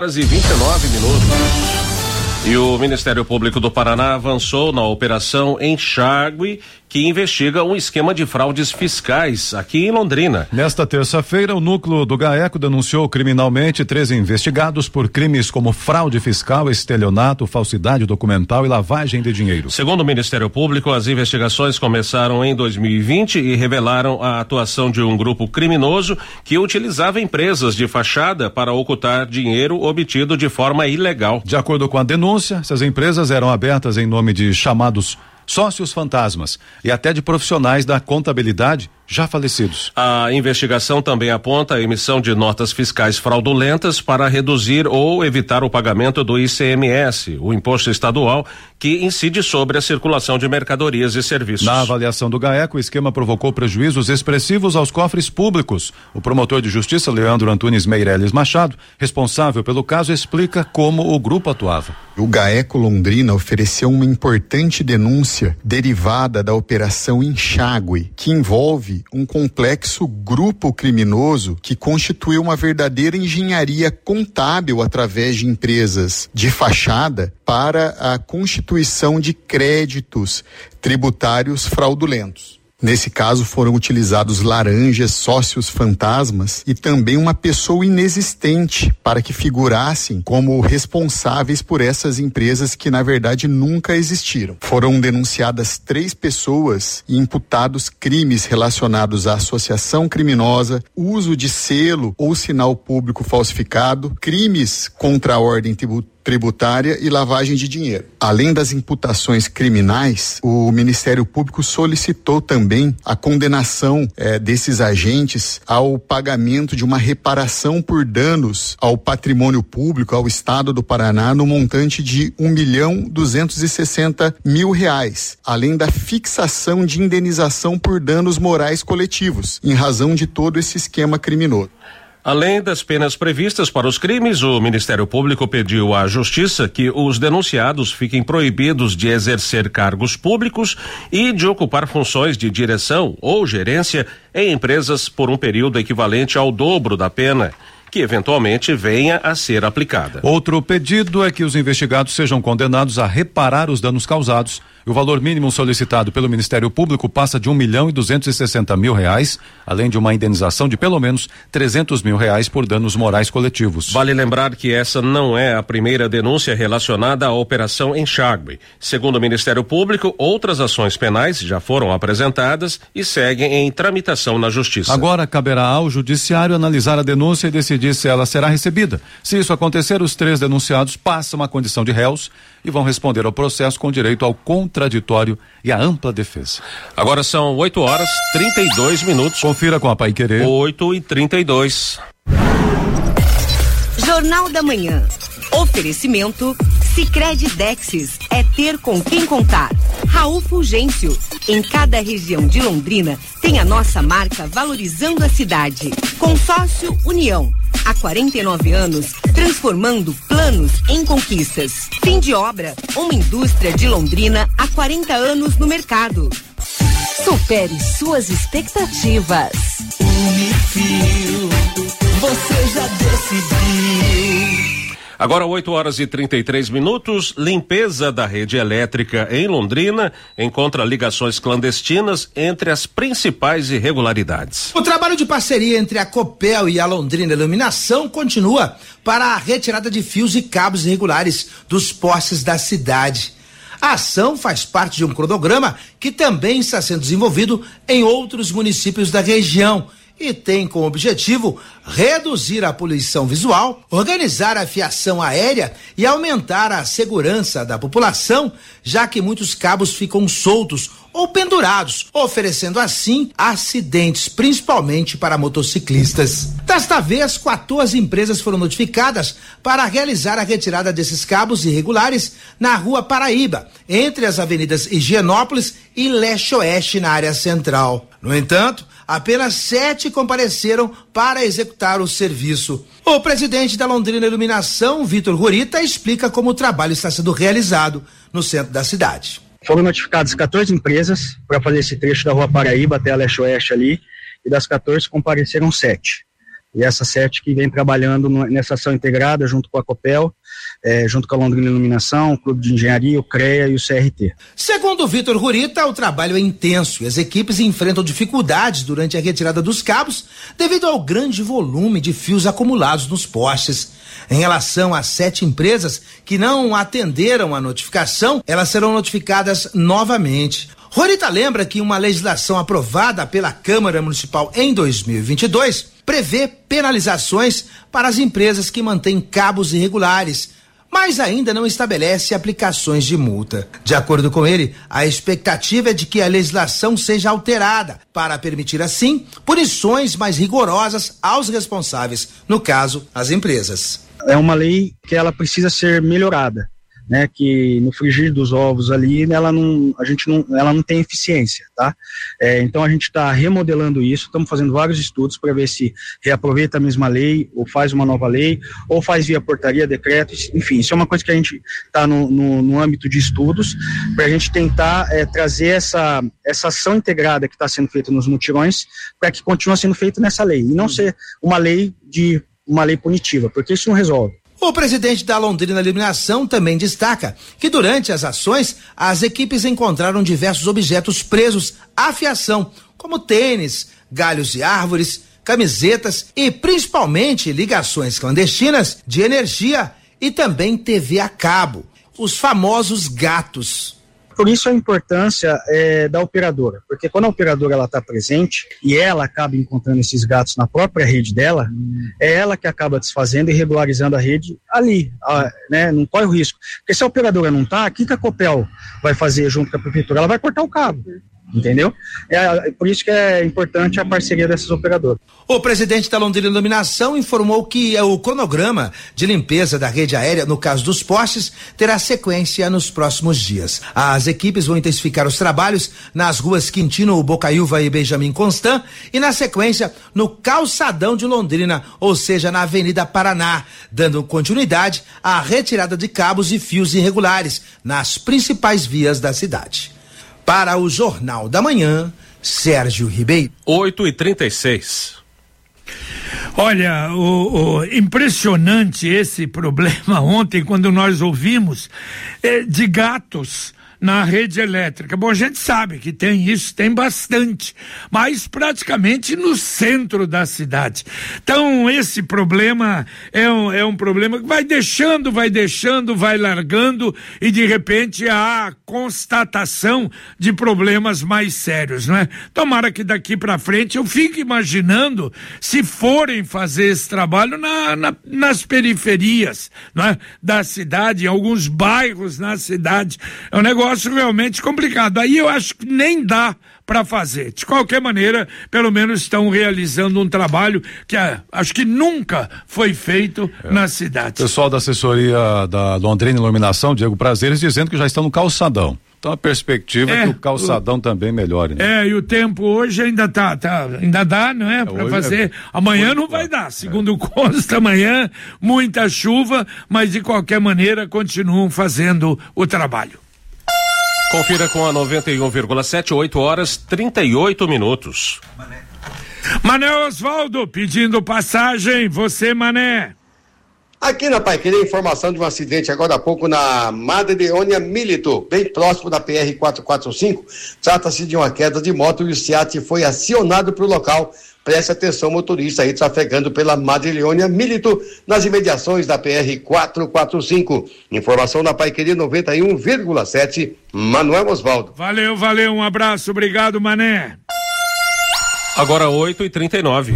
8h29. E o Ministério Público do Paraná avançou na operação Enxágue, que investiga um esquema de fraudes fiscais aqui em Londrina. Nesta terça-feira, o núcleo do GAECO denunciou criminalmente 13 investigados por crimes como fraude fiscal, estelionato, falsidade documental e lavagem de dinheiro. Segundo o Ministério Público, as investigações começaram em 2020 e revelaram a atuação de um grupo criminoso que utilizava empresas de fachada para ocultar dinheiro obtido de forma ilegal. De acordo com a denúncia, essas empresas eram abertas em nome de chamados sócios fantasmas e até de profissionais da contabilidade já falecidos. A investigação também aponta a emissão de notas fiscais fraudulentas para reduzir ou evitar o pagamento do ICMS, o imposto estadual, que incide sobre a circulação de mercadorias e serviços. Na avaliação do GAECO, o esquema provocou prejuízos expressivos aos cofres públicos. O promotor de justiça, Leandro Antunes Meireles Machado, responsável pelo caso, explica como o grupo atuava. O GAECO Londrina ofereceu uma importante denúncia derivada da operação Enxágue, que envolve um complexo grupo criminoso que constituiu uma verdadeira engenharia contábil através de empresas de fachada para a constituição de créditos tributários fraudulentos. Nesse caso foram utilizados laranjas, sócios fantasmas e também uma pessoa inexistente para que figurassem como responsáveis por essas empresas que na verdade nunca existiram. Foram denunciadas 3 pessoas e imputados crimes relacionados à associação criminosa, uso de selo ou sinal público falsificado, crimes contra a ordem tributária e lavagem de dinheiro. Além das imputações criminais, o Ministério Público solicitou também a condenação desses agentes ao pagamento de uma reparação por danos ao patrimônio público, ao Estado do Paraná, no montante de R$1.260.000, além da fixação de indenização por danos morais coletivos, em razão de todo esse esquema criminoso. Além das penas previstas para os crimes, o Ministério Público pediu à Justiça que os denunciados fiquem proibidos de exercer cargos públicos e de ocupar funções de direção ou gerência em empresas por um período equivalente ao dobro da pena, que eventualmente venha a ser aplicada. Outro pedido é que os investigados sejam condenados a reparar os danos causados. E o valor mínimo solicitado pelo Ministério Público passa de R$1.260.000, além de uma indenização de pelo menos R$300.000 por danos morais coletivos. Vale lembrar que essa não é a primeira denúncia relacionada à operação Enxágue. Segundo o Ministério Público, outras ações penais já foram apresentadas e seguem em tramitação na Justiça. Agora caberá ao Judiciário analisar a denúncia e decidir se ela será recebida. Se isso acontecer, os 3 denunciados passam a condição de réus e vão responder ao processo com direito ao contraditório e à ampla defesa. Agora são 8h32. Confira com a Paiquerê. 8h32. Jornal da Manhã. Oferecimento Sicredi Dexis, é ter com quem contar. Raul Fulgêncio, em cada região de Londrina tem a nossa marca valorizando a cidade. Consórcio União, há 49 anos transformando planos em conquistas. Fim de obra, uma indústria de Londrina há 40 anos no mercado. Supere suas expectativas. Unifil, você já decidiu. Agora 8h33. Limpeza da rede elétrica em Londrina encontra ligações clandestinas entre as principais irregularidades. O trabalho de parceria entre a Copel e a Londrina Iluminação continua para a retirada de fios e cabos irregulares dos postes da cidade. A ação faz parte de um cronograma que também está sendo desenvolvido em outros municípios da região e tem como objetivo reduzir a poluição visual, organizar a fiação aérea e aumentar a segurança da população, já que muitos cabos ficam soltos ou pendurados, oferecendo assim acidentes, principalmente para motociclistas. Desta vez, 14 empresas foram notificadas para realizar a retirada desses cabos irregulares na Rua Paraíba, entre as avenidas Higienópolis e Leste-Oeste, na área central. No entanto, apenas 7 compareceram para executar o serviço. O presidente da Londrina Iluminação, Vitor Rurita, explica como o trabalho está sendo realizado no centro da cidade. Foram notificadas 14 empresas para fazer esse trecho da Rua Paraíba até a Leste-Oeste ali, e das 14 compareceram 7. E essas 7 que vem trabalhando nessa ação integrada junto com a Copel, junto com a Londrina Iluminação, o Clube de Engenharia, o CREA e o CRT. Segundo o Vitor Rurita, o trabalho é intenso e as equipes enfrentam dificuldades durante a retirada dos cabos devido ao grande volume de fios acumulados nos postes. Em relação às 7 empresas que não atenderam a notificação, elas serão notificadas novamente. Rurita lembra que uma legislação aprovada pela Câmara Municipal em 2022 prevê penalizações para as empresas que mantêm cabos irregulares, mas ainda não estabelece aplicações de multa. De acordo com ele, a expectativa é de que a legislação seja alterada para permitir, assim, punições mais rigorosas aos responsáveis, no caso, as empresas. É uma lei que ela precisa ser melhorada, né? Que no frigir dos ovos ali, ela não tem eficiência, tá? Então a gente está remodelando isso, estamos fazendo vários estudos para ver se reaproveita a mesma lei, ou faz uma nova lei, ou faz via portaria, decreto, enfim, isso é uma coisa que a gente está no âmbito de estudos, para a gente tentar trazer essa ação integrada que está sendo feita nos mutirões, para que continue sendo feita nessa lei, e não ser uma lei punitiva, porque isso não resolve. O presidente da Londrina Iluminação também destaca que durante as ações, as equipes encontraram diversos objetos presos à fiação, como tênis, galhos de árvores, camisetas e principalmente ligações clandestinas de energia e também TV a cabo, os famosos gatos. Por isso a importância da operadora, porque quando a operadora ela está presente e ela acaba encontrando esses gatos na própria rede dela, é ela que acaba desfazendo e regularizando a rede ali, né? Não corre o risco. Porque se a operadora não está, o que a Copel vai fazer junto com a prefeitura? Ela vai cortar o cabo. Entendeu? Por isso que é importante a parceria dessas operadoras. O presidente da Londrina Iluminação informou que o cronograma de limpeza da rede aérea, no caso dos postes, terá sequência nos próximos dias. As equipes vão intensificar os trabalhos nas ruas Quintino, Bocaiúva e Benjamin Constant e, na sequência, no calçadão de Londrina, ou seja, na Avenida Paraná, dando continuidade à retirada de cabos e fios irregulares nas principais vias da cidade. Para o Jornal da Manhã, Sérgio Ribeiro. 8h36. Olha, impressionante esse problema ontem, quando nós ouvimos de gatos na rede elétrica. Bom, a gente sabe que tem isso, tem bastante, mas praticamente no centro da cidade. Então, esse problema é um problema que vai deixando, vai largando e de repente há constatação de problemas mais sérios, não é? Tomara que daqui para frente eu fique imaginando se forem fazer esse trabalho nas periferias, não é? Da cidade, em alguns bairros na cidade. É um negócio realmente complicado. Aí eu acho que nem dá para fazer. De qualquer maneira, pelo menos estão realizando um trabalho que acho que nunca foi feito na cidade. Pessoal da assessoria da Londrina Iluminação, Diego Prazeres, dizendo que já estão no calçadão. Então a perspectiva é que o calçadão também melhore, né? E o tempo hoje ainda ainda dá, não é? Para fazer. Amanhã não vai dar. Segundo consta, amanhã muita chuva, mas de qualquer maneira continuam fazendo o trabalho. Confira com a 91,7, 8h38. Mané Osvaldo pedindo passagem, você, Mané. Aqui na Paiquerê, informação de um acidente agora há pouco na Madre Leônia Milito, bem próximo da PR 445. Trata-se de uma queda de moto e o SEAT foi acionado para o local. Preste atenção, motorista aí trafegando pela Madre Leônia Milito, nas imediações da PR 445. Informação na Paiquerê 91,7, Manuel Osvaldo. Valeu, um abraço, obrigado, Mané. Agora 8h39.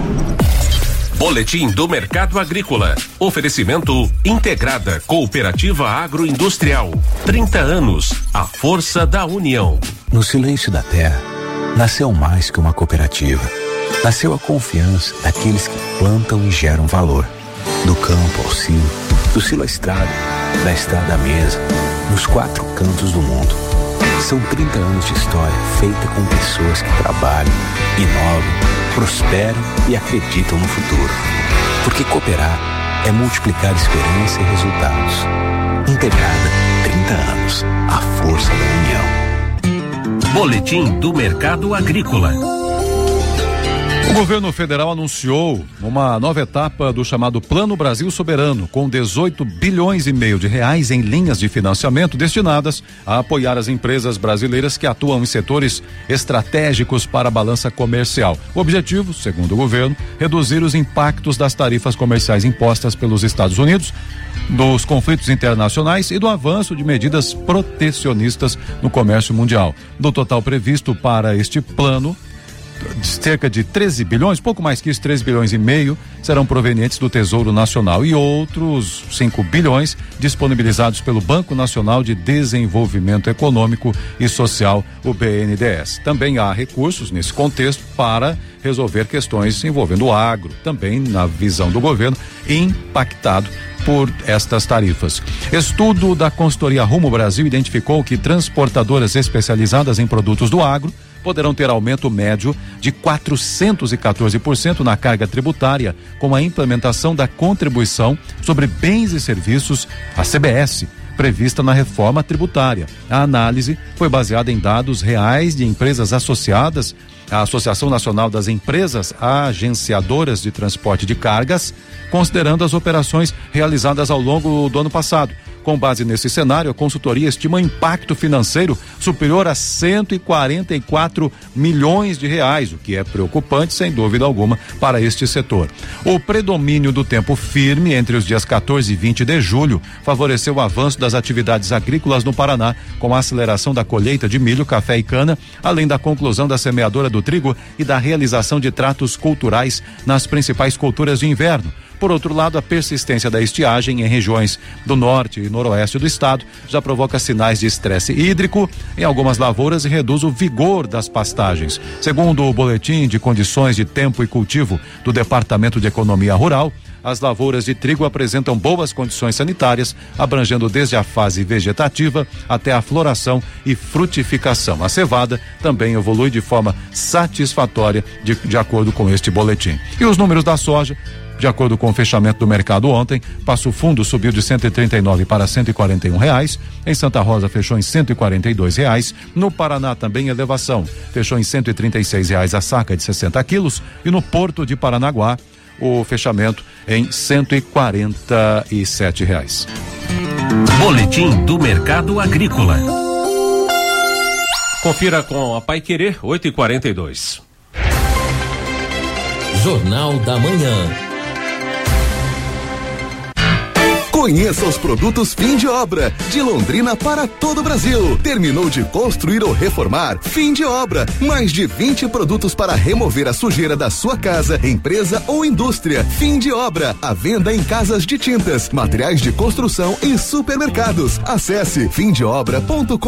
Boletim do Mercado Agrícola. Oferecimento Integrada Cooperativa Agroindustrial. 30 anos. A força da união. No silêncio da terra, nasceu mais que uma cooperativa. Nasceu a confiança daqueles que plantam e geram valor. Do campo ao silo, do silo à estrada, da estrada à mesa, nos 4 cantos do mundo. São 30 anos de história feita com pessoas que trabalham, inovam, prosperam e acreditam no futuro. Porque cooperar é multiplicar esperança e resultados. Integrada, 30 anos. A força da união. Boletim do Mercado Agrícola. O governo federal anunciou uma nova etapa do chamado Plano Brasil Soberano, com 18 bilhões e meio de reais em linhas de financiamento destinadas a apoiar as empresas brasileiras que atuam em setores estratégicos para a balança comercial. O objetivo, segundo o governo, reduzir os impactos das tarifas comerciais impostas pelos Estados Unidos, dos conflitos internacionais e do avanço de medidas protecionistas no comércio mundial. Do total previsto para este plano, cerca de 13 bilhões, pouco mais que isso, 13 bilhões e meio, serão provenientes do Tesouro Nacional e outros 5 bilhões disponibilizados pelo Banco Nacional de Desenvolvimento Econômico e Social, o BNDES. Também há recursos nesse contexto para resolver questões envolvendo o agro, também na visão do governo, impactado por estas tarifas. Estudo da consultoria Rumo Brasil identificou que transportadoras especializadas em produtos do agro poderão ter aumento médio de 414% na carga tributária com a implementação da contribuição sobre bens e serviços, a CBS, prevista na reforma tributária. A análise foi baseada em dados reais de empresas associadas à Associação Nacional das Empresas Agenciadoras de Transporte de Cargas, considerando as operações realizadas ao longo do ano passado. Com base nesse cenário, a consultoria estima um impacto financeiro superior a 144 milhões de reais, o que é preocupante, sem dúvida alguma, para este setor. O predomínio do tempo firme entre os dias 14 e 20 de julho favoreceu o avanço das atividades agrícolas no Paraná, com a aceleração da colheita de milho, café e cana, além da conclusão da semeadura do trigo e da realização de tratos culturais nas principais culturas de inverno. Por outro lado, a persistência da estiagem em regiões do norte e noroeste do estado já provoca sinais de estresse hídrico em algumas lavouras e reduz o vigor das pastagens. Segundo o boletim de condições de tempo e cultivo do Departamento de Economia Rural, as lavouras de trigo apresentam boas condições sanitárias, abrangendo desde a fase vegetativa até a floração e frutificação. A cevada também evolui de forma satisfatória, de acordo com este boletim. E os números da soja, de acordo com o fechamento do mercado ontem, Passo Fundo subiu de 139 para 141 reais. Em Santa Rosa fechou em 142 reais. No Paraná também elevação, fechou em 136 reais a saca de 60 quilos. E no Porto de Paranaguá, o fechamento em 147 reais. Boletim do Mercado Agrícola. Confira com a Pai Querer 8h42. Jornal da Manhã. Conheça os produtos fim de obra de Londrina para todo o Brasil. Terminou de construir ou reformar? Fim de obra. Mais de 20 produtos para remover a sujeira da sua casa, empresa ou indústria. Fim de obra. A venda em casas de tintas, materiais de construção e supermercados. Acesse fimdeobra.com.br.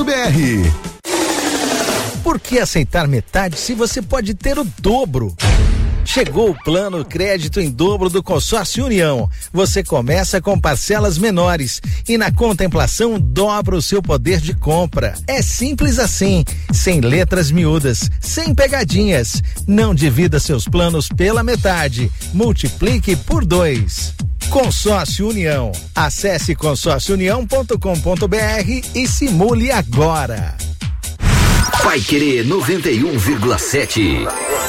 Por que aceitar metade se você pode ter o dobro? Chegou o plano crédito em dobro do Consórcio União. Você começa com parcelas menores e na contemplação dobra o seu poder de compra. É simples assim, sem letras miúdas, sem pegadinhas. Não divida seus planos pela metade, multiplique por 2. Consórcio União. Acesse consórciounião.com.br e simule agora. Pai Querer 91,7.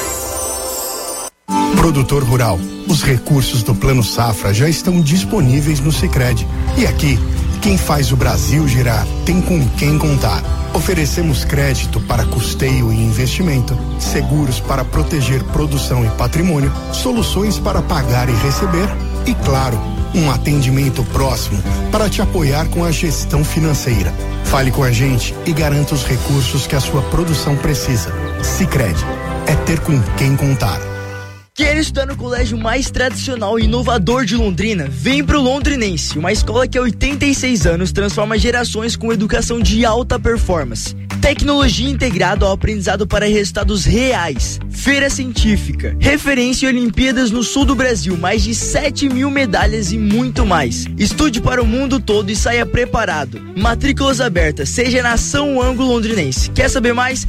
Produtor rural, os recursos do Plano Safra já estão disponíveis no Sicredi. E aqui, quem faz o Brasil girar tem com quem contar. Oferecemos crédito para custeio e investimento, seguros para proteger produção e patrimônio, soluções para pagar e receber e, claro, um atendimento próximo para te apoiar com a gestão financeira. Fale com a gente e garanta os recursos que a sua produção precisa. Sicredi, é ter com quem contar. Quer estudar no colégio mais tradicional e inovador de Londrina? Vem pro Londrinense, uma escola que há 86 anos transforma gerações com educação de alta performance. Tecnologia integrada ao aprendizado para resultados reais. Feira científica, referência em Olimpíadas no sul do Brasil, mais de 7.000 medalhas e muito mais. Estude para o mundo todo e saia preparado. Matrículas abertas, seja na São Ângulo Londrinense. Quer saber mais?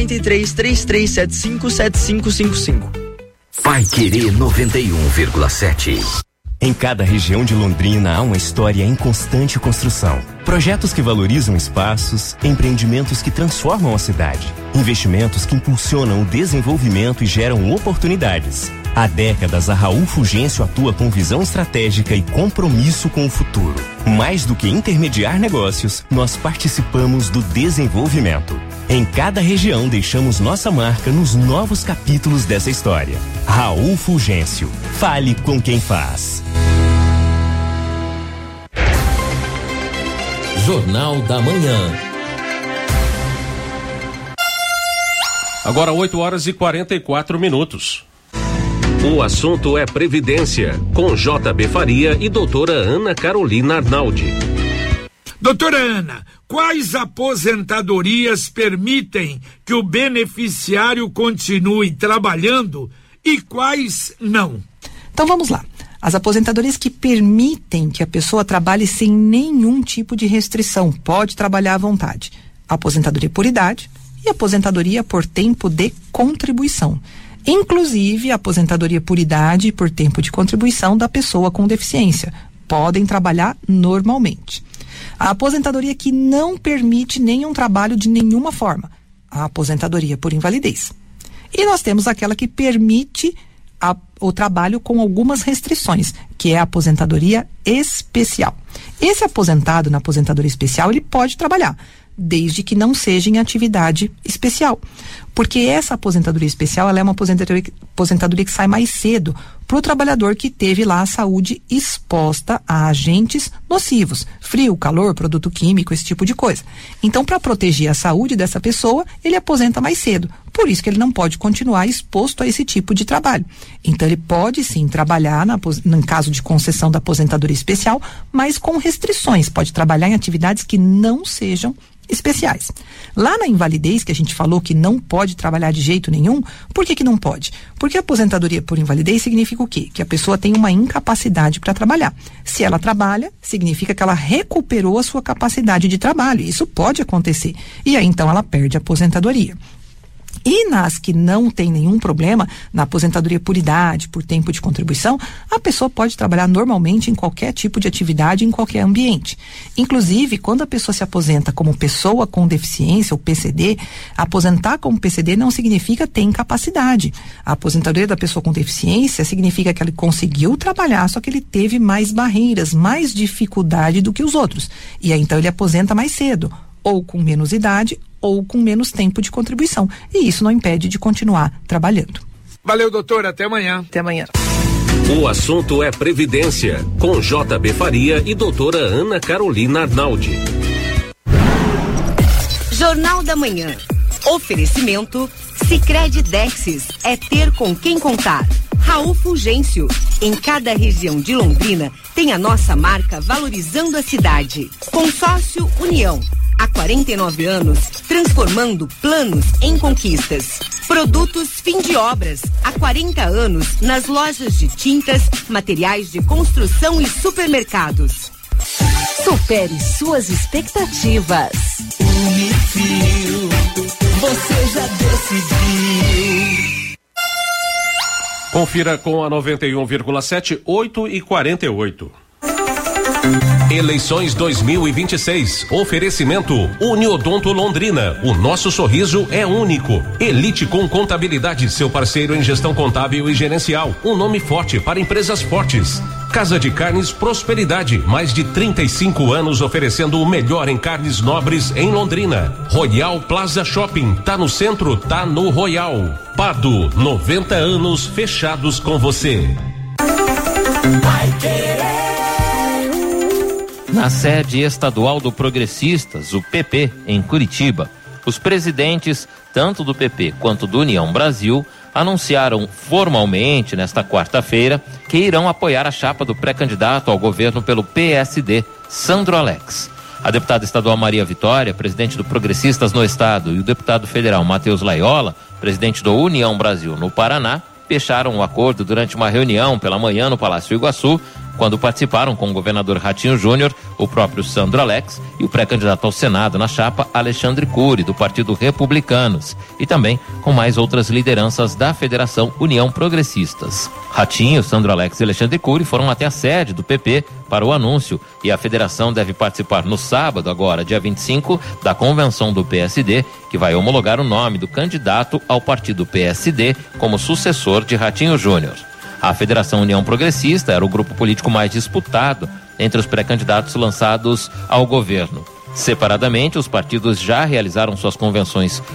43-3375-7555. Vai Querer 91,7. Em cada região de Londrina há uma história em constante construção. Projetos que valorizam espaços, empreendimentos que transformam a cidade, investimentos que impulsionam o desenvolvimento e geram oportunidades. Há décadas, a Raul Fulgêncio atua com visão estratégica e compromisso com o futuro. Mais do que intermediar negócios, nós participamos do desenvolvimento. Em cada região, deixamos nossa marca nos novos capítulos dessa história. Raul Fulgêncio. Fale com quem faz. Jornal da Manhã. Agora 8h44. O assunto é Previdência, com JB Faria e doutora Ana Carolina Arnaldi. Doutora Ana, quais aposentadorias permitem que o beneficiário continue trabalhando e quais não? Então vamos lá. As aposentadorias que permitem que a pessoa trabalhe sem nenhum tipo de restrição, pode trabalhar à vontade. A aposentadoria por idade e a aposentadoria por tempo de contribuição. Inclusive a aposentadoria por idade e por tempo de contribuição da pessoa com deficiência. Podem trabalhar normalmente. A aposentadoria que não permite nenhum trabalho de nenhuma forma. A aposentadoria por invalidez. E nós temos aquela que permite o trabalho com algumas restrições, que é a aposentadoria especial. Esse aposentado na aposentadoria especial, ele pode trabalhar, desde que não seja em atividade especial. Porque essa aposentadoria especial, ela é uma aposentadoria que sai mais cedo para o trabalhador que teve lá a saúde exposta a agentes nocivos, frio, calor, produto químico, esse tipo de coisa. Então, para proteger a saúde dessa pessoa, ele aposenta mais cedo. Por isso que ele não pode continuar exposto a esse tipo de trabalho. Então, ele pode sim trabalhar em caso de concessão da aposentadoria especial, mas com restrições. Pode trabalhar em atividades que não sejam especiais. Lá na invalidez, que a gente falou que não pode trabalhar de jeito nenhum, por que não pode? Porque a aposentadoria por invalidez significa o quê? Que a pessoa tem uma incapacidade para trabalhar. Se ela trabalha, significa que ela recuperou a sua capacidade de trabalho. Isso pode acontecer. E aí então ela perde a aposentadoria. E nas que não tem nenhum problema, na aposentadoria por idade, por tempo de contribuição, a pessoa pode trabalhar normalmente em qualquer tipo de atividade, em qualquer ambiente. Inclusive, quando a pessoa se aposenta como pessoa com deficiência, ou PCD, aposentar como PCD não significa ter incapacidade. A aposentadoria da pessoa com deficiência significa que ele conseguiu trabalhar, só que ele teve mais barreiras, mais dificuldade do que os outros. E aí então ele aposenta mais cedo, ou com menos idade, ou com menos tempo de contribuição. E isso não impede de continuar trabalhando. Valeu, doutor. Até amanhã. Até amanhã. O assunto é Previdência, com JB Faria e doutora Ana Carolina Arnaldi. Jornal da Manhã. Oferecimento Sicredi Dexis. É ter com quem contar. Raul Fulgêncio. Em cada região de Londrina tem a nossa marca valorizando a cidade. Consórcio União. Há 49 anos, transformando planos em conquistas. Produtos Fim de Obras. Há 40 anos, nas lojas de tintas, materiais de construção e supermercados. Supere suas expectativas. Unifil, você já decidiu. Confira com a 91,7, 8h48. Eleições 2026. Oferecimento Uniodonto Londrina. O nosso sorriso é único. Elite com Contabilidade, seu parceiro em gestão contábil e gerencial. Um nome forte para empresas fortes. Casa de Carnes Prosperidade. Mais de 35 anos oferecendo o melhor em carnes nobres em Londrina. Royal Plaza Shopping. Tá no centro, tá no Royal. Pado, 90 anos fechados com você. Vai Querer. Na sede estadual do Progressistas, o PP, em Curitiba, os presidentes, tanto do PP quanto do União Brasil, anunciaram formalmente nesta quarta-feira que irão apoiar a chapa do pré-candidato ao governo pelo PSD, Sandro Alex. A deputada estadual Maria Vitória, presidente do Progressistas no Estado, e o deputado federal Matheus Laiola, presidente do União Brasil no Paraná, fecharam o acordo durante uma reunião pela manhã no Palácio Iguaçu, quando participaram com o governador Ratinho Júnior, o próprio Sandro Alex e o pré-candidato ao Senado na chapa Alexandre Cury, do Partido Republicanos, e também com mais outras lideranças da Federação União Progressistas. Ratinho, Sandro Alex e Alexandre Cury foram até a sede do PP para o anúncio, e a federação deve participar no sábado, agora dia 25, da convenção do PSD, que vai homologar o nome do candidato ao partido PSD como sucessor de Ratinho Júnior. A Federação União Progressista era o grupo político mais disputado entre os pré-candidatos lançados ao governo. Separadamente, os partidos já realizaram suas convenções